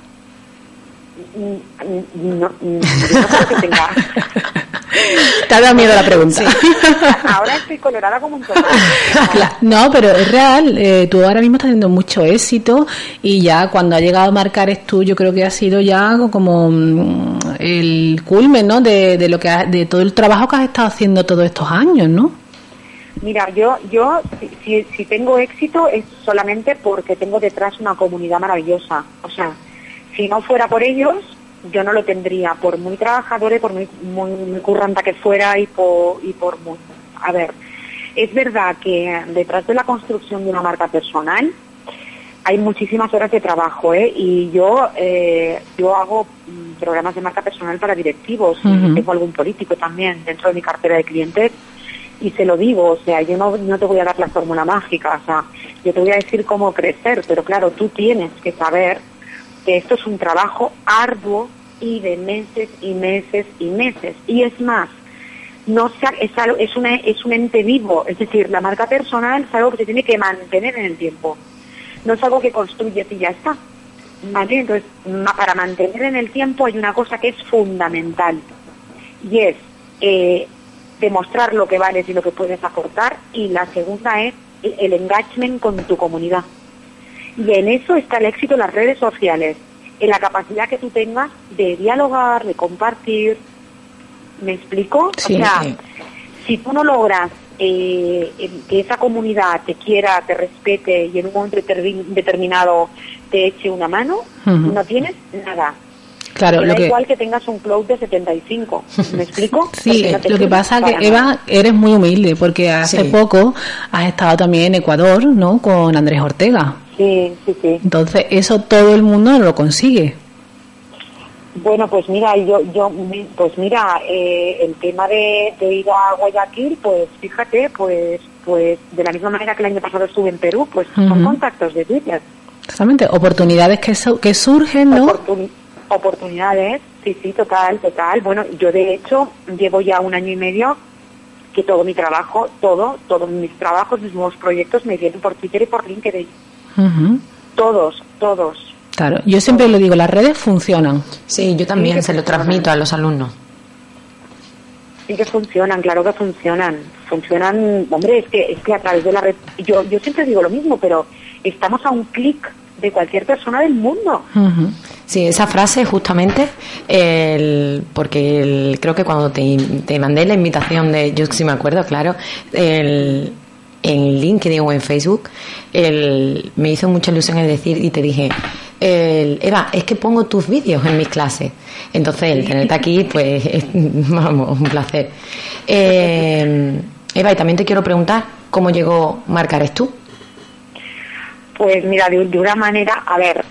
No, yo no creo que tenga. Te ha dado miedo la pregunta. Ahora estoy colorada como un tomate. Claro, no, pero es real. Tú ahora mismo estás teniendo mucho éxito y ya cuando ha llegado a marcar tú, yo creo que ha sido ya como el culmen, ¿no? De lo que de todo el trabajo que has estado haciendo todos estos años, ¿no? Mira, yo si tengo éxito es solamente porque tengo detrás una comunidad maravillosa. O sea, si no fuera por ellos, yo no lo tendría, por muy trabajadora y por muy curranta que fuera y por muy... A ver, es verdad que detrás de la construcción de una marca personal hay muchísimas horas de trabajo, ¿eh? Y yo hago programas de marca personal para directivos, y tengo algún político también dentro de mi cartera de clientes, y se lo digo, o sea, yo no te voy a dar la fórmula mágica, o sea, yo te voy a decir cómo crecer, pero claro, tú tienes que saber que esto es un trabajo arduo y de meses y meses y meses. Y es más, es un ente vivo, es decir, la marca personal es algo que se tiene que mantener en el tiempo. No es algo que construyes y ya está. ¿Vale? Entonces, para mantener en el tiempo hay una cosa que es fundamental y es demostrar lo que vales y lo que puedes aportar, y la segunda es el engagement con tu comunidad. Y en eso está el éxito de las redes sociales, en la capacidad que tú tengas de dialogar, de compartir. ¿Me explico? Sí, o sea, sí. Si tú no logras que esa comunidad te quiera, te respete y en un momento determinado te eche una mano, no tienes nada. Claro, Da igual que tengas un cloud de 75, ¿me explico? Sí, No te lo que sirve pasa para que Eva, nada. eres muy humilde, porque hace Sí. poco has estado también en Ecuador, ¿no? Con Andrés Ortega. Sí. Entonces, eso todo el mundo no lo consigue. Bueno, pues mira, el tema de ir a Guayaquil, pues fíjate, pues de la misma manera que el año pasado estuve en Perú, pues son contactos de Twitter. Exactamente, oportunidades que surgen, ¿no? Oportunidades, sí, total. Bueno, yo de hecho llevo ya 1 año y medio que todo mi trabajo, todos mis trabajos, mis nuevos proyectos me vienen por Twitter y por LinkedIn. Todos. Claro, yo siempre lo digo, las redes funcionan. Sí, yo también se lo transmito a los alumnos. Sí que funcionan, claro que funcionan. Funcionan, hombre, es que a través de la red, yo siempre digo lo mismo, pero estamos a un clic de cualquier persona del mundo. Sí, esa frase justamente, porque creo que cuando te mandé la invitación yo sí me acuerdo, claro, en LinkedIn o en Facebook, me hizo mucha ilusión el decir y te dije, Eva, es que pongo tus vídeos en mis clases. Entonces, el tenerte aquí, pues, vamos, un placer. Eva, y también te quiero preguntar, ¿cómo llegó Marca Eres Tú? Pues mira, de una manera, a ver,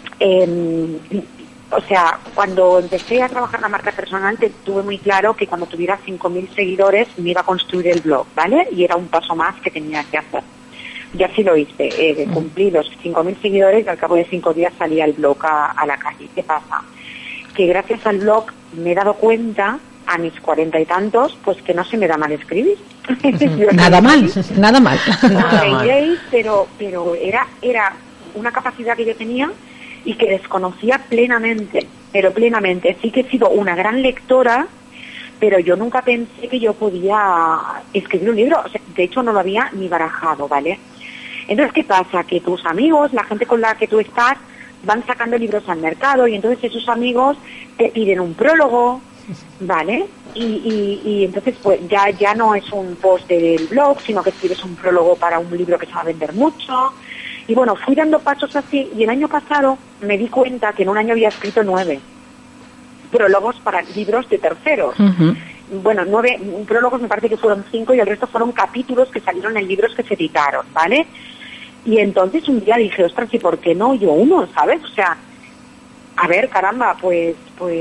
o sea, cuando empecé a trabajar la marca personal, tuve muy claro que cuando tuviera 5.000 seguidores me iba a construir el blog, ¿vale? Y era un paso más que tenía que hacer. Y así lo hice, cumplí los 5.000 seguidores y al cabo de 5 días salía el blog a la calle. ¿Qué pasa? Que gracias al blog me he dado cuenta, a mis 40 y tantos, pues que no se me da mal escribir. Nada mal. No reiréis, pero era una capacidad que yo tenía y que desconocía plenamente, pero plenamente. Sí que he sido una gran lectora, pero yo nunca pensé que yo podía escribir un libro. O sea, de hecho, no lo había ni barajado, ¿vale? Entonces, ¿qué pasa? Que tus amigos, la gente con la que tú estás, van sacando libros al mercado y entonces esos amigos te piden un prólogo, ¿vale? Y entonces pues ya no es un post del blog, sino que escribes un prólogo para un libro que se va a vender mucho Y bueno, fui dando pasos así, y el año pasado me di cuenta que en un año había escrito 9 prólogos para libros de terceros. Bueno, 9 prólogos, me parece que fueron 5, y el resto fueron capítulos que salieron en libros que se editaron, ¿vale? Y entonces un día dije, ostras, ¿y por qué no yo uno, sabes? O sea, a ver, caramba, pues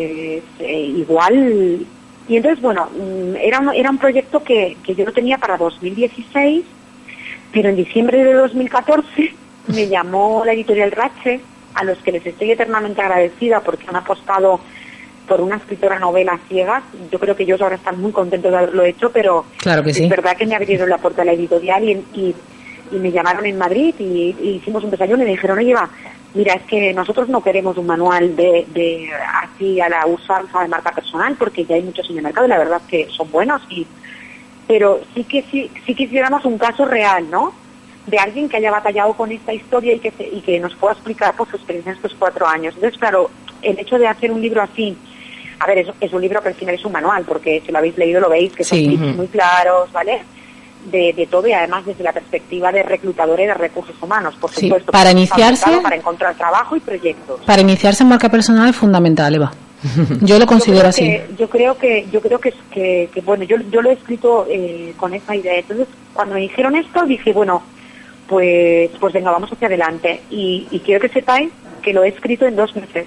igual... Y entonces, bueno, era un proyecto que yo lo tenía para 2016, pero en diciembre de 2014 me llamó la editorial Rache, a los que les estoy eternamente agradecida porque han apostado por una escritora novela ciegas. Yo creo que ellos ahora están muy contentos de haberlo hecho, pero claro que sí. Es verdad que me abrieron la puerta de la editorial y me llamaron en Madrid y hicimos un desayuno y me dijeron, oye, mira, es que nosotros no queremos un manual de así a la usanza de marca personal, porque ya hay muchos en el mercado y la verdad es que son buenos, pero sí quisiéramos un caso real, ¿no? De alguien que haya batallado con esta historia y que nos pueda explicar por su experiencia en estos 4 años. Entonces, claro, el hecho de hacer un libro así, a ver, es un libro que al final es un manual, porque si lo habéis leído lo veis, que son tips muy claros, ¿vale? De todo, y además desde la perspectiva de reclutadores de recursos humanos, por supuesto. Para iniciarse, para encontrar trabajo y proyectos. Para iniciarse en marca personal es fundamental, Eva. Yo lo considero así. Yo creo que bueno, yo lo he escrito con esa idea. Entonces, cuando me dijeron esto, dije, bueno, pues venga, vamos hacia adelante. Y quiero que sepáis que lo he escrito en 2 meses.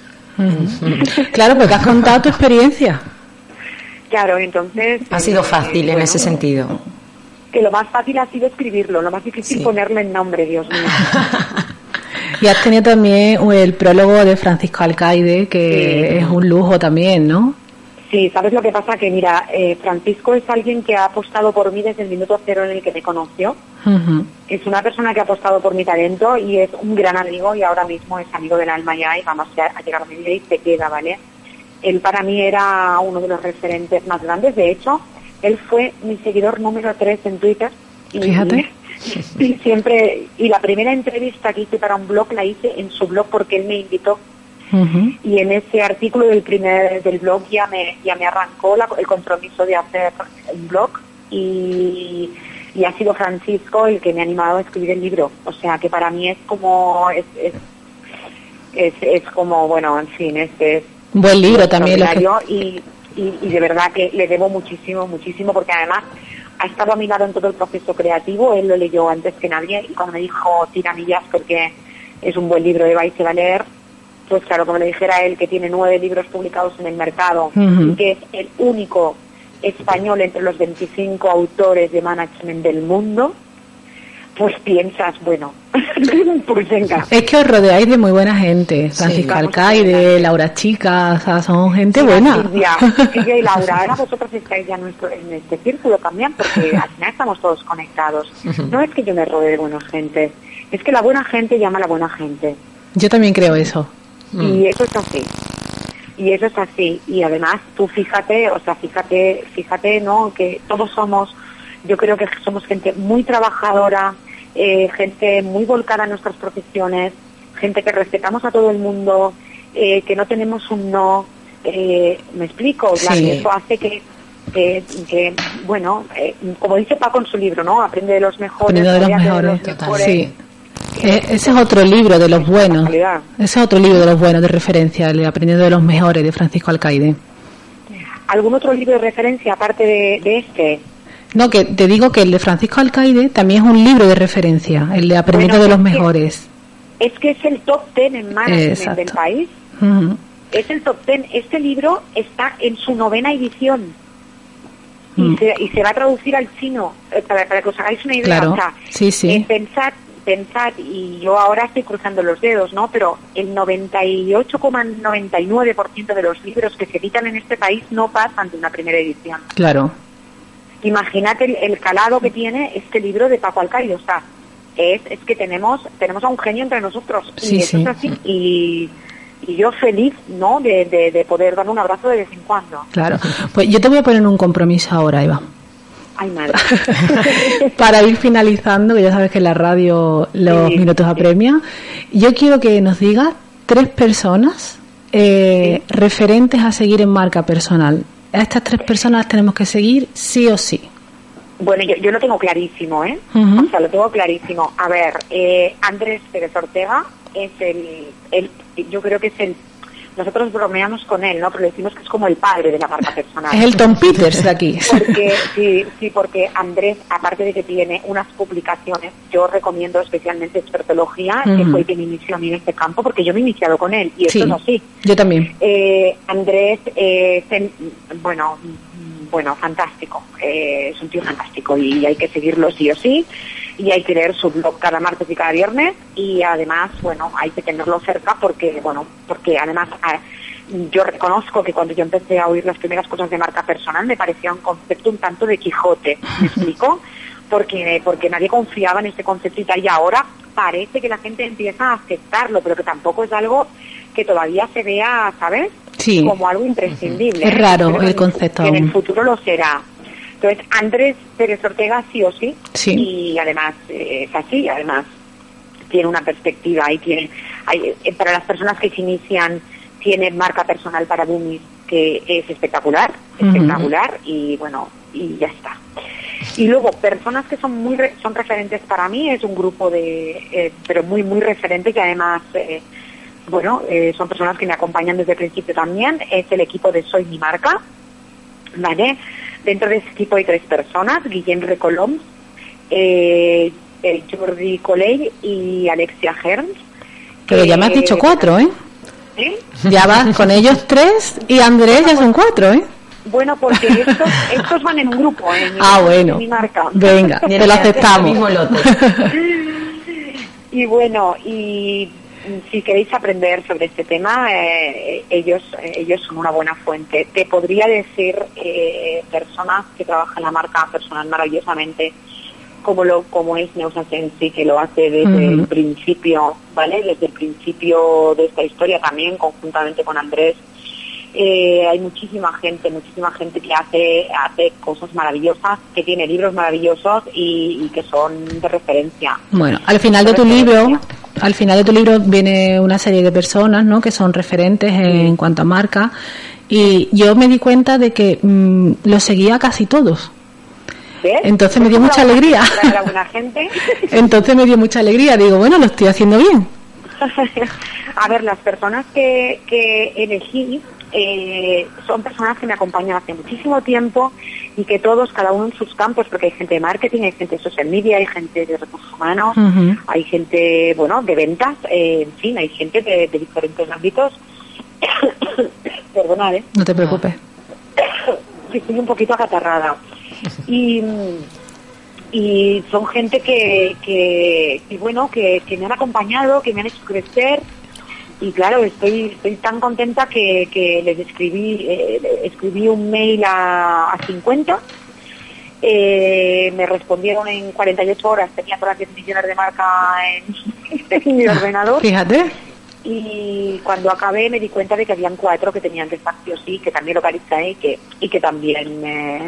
Claro, porque has contado tu experiencia. Claro, entonces... Ha sido fácil en ese sentido. Que lo más fácil ha sido escribirlo, lo más difícil ponerle el nombre, Dios mío. Y has tenido también el prólogo de Francisco Alcaide, que es un lujo también, ¿no? Sí, ¿sabes lo que pasa? Que mira, Francisco es alguien que ha apostado por mí desde el minuto 0 en el que me conoció. Es una persona que ha apostado por mi talento y es un gran amigo, y ahora mismo es amigo del alma ya, y vamos a llegar a mi vida y se queda, ¿vale? Él para mí era uno de los referentes más grandes. De hecho, él fue mi seguidor número 3 en Twitter. Fíjate. Y siempre, y la primera entrevista que hice para un blog la hice en su blog porque él me invitó. Y en ese artículo del blog ya me arrancó el compromiso de hacer un blog, y ha sido Francisco el que me ha animado a escribir el libro. O sea que para mí es como bueno, en fin, es un buen libro también. Y de verdad que le debo muchísimo, porque además ha estado a mi lado en todo el proceso creativo. Él lo leyó antes que nadie, y cuando me dijo tiramillas porque es un buen libro, Eva, y se va a leer, pues claro, como le dijera él, que tiene 9 libros publicados en el mercado y que es el único español entre los 25 autores de management del mundo, pues piensas, bueno, pues venga. Es que os rodeáis de muy buena gente, Francisco Alcaide, Laura Chica, o sea, son gente buena. Silvia y Laura, ahora vosotros estáis ya en este círculo también, porque al final estamos todos conectados. No es que yo me rodee de buena gente, es que la buena gente llama a la buena gente. Yo también creo eso. Y eso es así. Y además tú fíjate, ¿no? Que todos somos, yo creo que somos gente muy trabajadora, gente muy volcada en nuestras profesiones, gente que respetamos a todo el mundo, que no tenemos un no, me explico, eso hace que bueno, como dice Paco en su libro, ¿no? Aprende de los mejores. Sí. Ese es otro libro de los buenos. Ese es otro libro de los buenos de referencia, el Aprendiendo de los Mejores, de Francisco Alcaide. ¿Algún otro libro de referencia aparte de este? No, que te digo que el de Francisco Alcaide también es un libro de referencia, el de Aprendiendo de los Mejores. Es que es el top 10 en management del país. Es el top 10. Este libro está en su 9ª edición. Y se va a traducir al chino, para que os hagáis una idea. Claro. O sea, sí. Pensad, y yo ahora estoy cruzando los dedos, ¿no? Pero el 98,99% de los libros que se editan en este país no pasan de una primera edición. Claro. Imagínate el calado que tiene este libro de Paco Alcaide. O sea, es que tenemos a un genio entre nosotros. Y eso es así. Y yo feliz, ¿no? De poder dar un abrazo de vez en cuando. Claro. Pues yo te voy a poner un compromiso ahora, Eva. Ay, madre. Para ir finalizando, que ya sabes que en la radio los minutos apremian, yo quiero que nos digas 3 personas referentes a seguir en marca personal. A estas 3 personas las tenemos que seguir sí o sí. Bueno, yo lo tengo clarísimo, ¿eh? Ujú. O sea, lo tengo clarísimo. A ver, Andrés Pérez Ortega es yo creo que es nosotros bromeamos con él, ¿no? Pero decimos que es como el padre de la marca personal. Es el Tom Peters de aquí. Porque, sí, porque Andrés, aparte de que tiene unas publicaciones, yo recomiendo especialmente Expertología, que Ujú. fue el que me inició a mí en este campo, porque yo me he iniciado con él, y esto Sí, es así. yo también. Andrés, bueno, fantástico, es un tío fantástico y hay que seguirlo sí o sí, y hay que leer su blog cada martes y cada viernes, y además, bueno, hay que tenerlo cerca porque además yo reconozco que cuando yo empecé a oír las primeras cosas de marca personal me parecía un concepto un tanto de Quijote, ¿me explico? Porque nadie confiaba en este concepto y ahora parece que la gente empieza a aceptarlo, pero que tampoco es algo que todavía se vea, ¿sabes? Sí. Como algo imprescindible. Es raro Pero el concepto que en el aún. futuro lo será. Entonces, Andrés Pérez Ortega sí o sí, Sí. y además es así, además tiene una perspectiva y para las personas que se inician, tiene marca personal para Dummies que es espectacular, y bueno, y ya está. Y luego, personas que son son referentes para mí, es un grupo pero muy, muy referente, que además, son personas que me acompañan desde el principio también, es el equipo de Soy Mi Marca, ¿vale? Dentro de ese equipo hay 3 personas, Guillem Recoloms, Jordi Colell y Alexia Herns. Pero ya me has dicho 4, ¿eh? ¿Eh? Ya vas con ellos 3 y Andrés ya son 4, ¿eh? Bueno, porque estos van en un grupo, en Bueno. Mi Marca. Venga, te lo aceptamos. Mismo lote. Y bueno, y si queréis aprender sobre este tema, ellos son una buena fuente. Te podría decir personas que trabajan la marca personal maravillosamente, como es Neusa Sensi, que lo hace desde el principio, ¿vale? Desde el principio de esta historia también, conjuntamente con Andrés. Hay muchísima gente que hace cosas maravillosas, que tiene libros maravillosos y que son de referencia. Bueno, al final de tu libro viene una serie de personas, ¿no?, que son referentes en cuanto a marca, y yo me di cuenta de que los seguía casi todos. ¿Ves? Entonces me dio mucha alegría. ¿Alguna gente? Entonces me dio mucha alegría. Digo, bueno, lo estoy haciendo bien. A ver, las personas que elegí son personas que me acompañan hace muchísimo tiempo y que todos, cada uno en sus campos, porque hay gente de marketing, hay gente de social media, hay gente de recursos humanos, hay gente, de ventas, en fin, hay gente de diferentes ámbitos. Perdonad, No te preocupes. Sí, estoy un poquito acatarrada. Y son gente que me han acompañado, que me han hecho crecer. Y claro, estoy tan contenta que les escribí un mail a 50. Me respondieron en 48 horas, tenía todas las definiciones de marca en mi ordenador. Fíjate. Y cuando acabé me di cuenta de que habían 4 que tenían que estar sí o sí, que también localicé y que también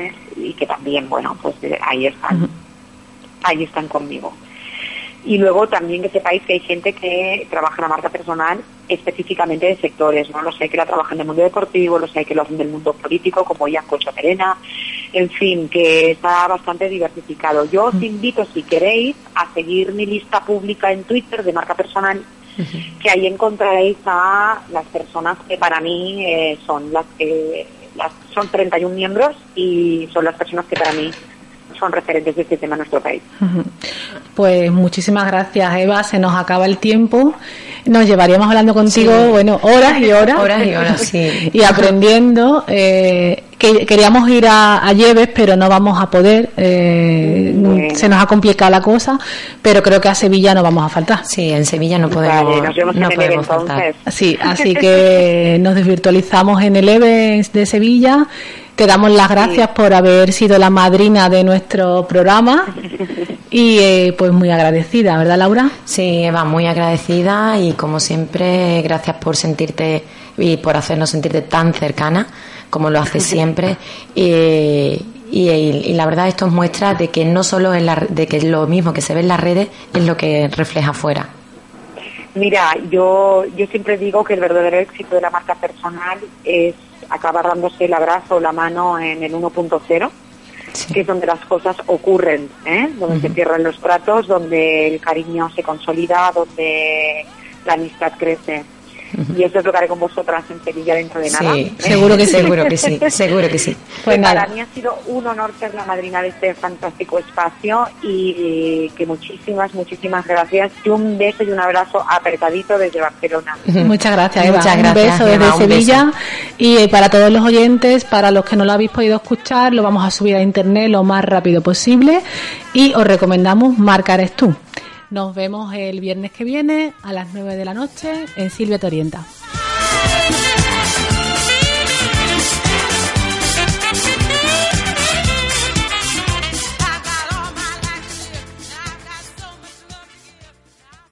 ahí están conmigo. Y luego también que sepáis que hay gente que trabaja en la marca personal específicamente de sectores, ¿no? Los hay que la trabajan del mundo deportivo, los hay que lo hacen del mundo político, como Ian Cocho Perena, en fin, que está bastante diversificado. Yo os invito, si queréis, a seguir mi lista pública en Twitter de marca personal, que ahí encontraréis a las personas que para mí son son 31 miembros y son las personas que para mí son referentes de este tema en nuestro país. Pues muchísimas gracias, Eva. Se nos acaba el tiempo. Nos llevaríamos hablando contigo, horas y horas. Horas y horas, sí. Y aprendiendo. Que queríamos ir a Lleves, pero no vamos a poder. Bueno. Se nos ha complicado la cosa, pero creo que a Sevilla no vamos a faltar. Sí, en Sevilla no podemos, Vale, nos vemos en el podemos evento, faltar. entonces. Sí, así que nos desvirtualizamos en el Events de Sevilla. Te damos las gracias por haber sido la madrina de nuestro programa y pues muy agradecida, ¿verdad, Laura? Sí, Eva, muy agradecida y como siempre, gracias por sentirte y por hacernos sentirte tan cercana como lo haces siempre. Y la verdad esto es muestra de que no solo de que lo mismo que se ve en las redes es lo que refleja afuera. Mira, yo siempre digo que el verdadero éxito de la marca personal es acabar dándose el abrazo o la mano en el 1.0 que es donde las cosas ocurren, donde se cierran los tratos, donde el cariño se consolida, donde la amistad crece. Y eso es lo que haré con vosotras en Sevilla dentro de nada. Sí, seguro que sí, seguro que sí. Pues para mí ha sido un honor ser la madrina de este fantástico espacio y que muchísimas gracias y un beso y un abrazo apretadito desde Barcelona. Muchas gracias, Eva. Muchas gracias, un beso desde Eva, Sevilla. Y para todos los oyentes, para los que no lo habéis podido escuchar, lo vamos a subir a internet lo más rápido posible y os recomendamos Marca Eres Tú. Nos vemos el viernes que viene a las 9 de la noche en Silvia Te Orienta.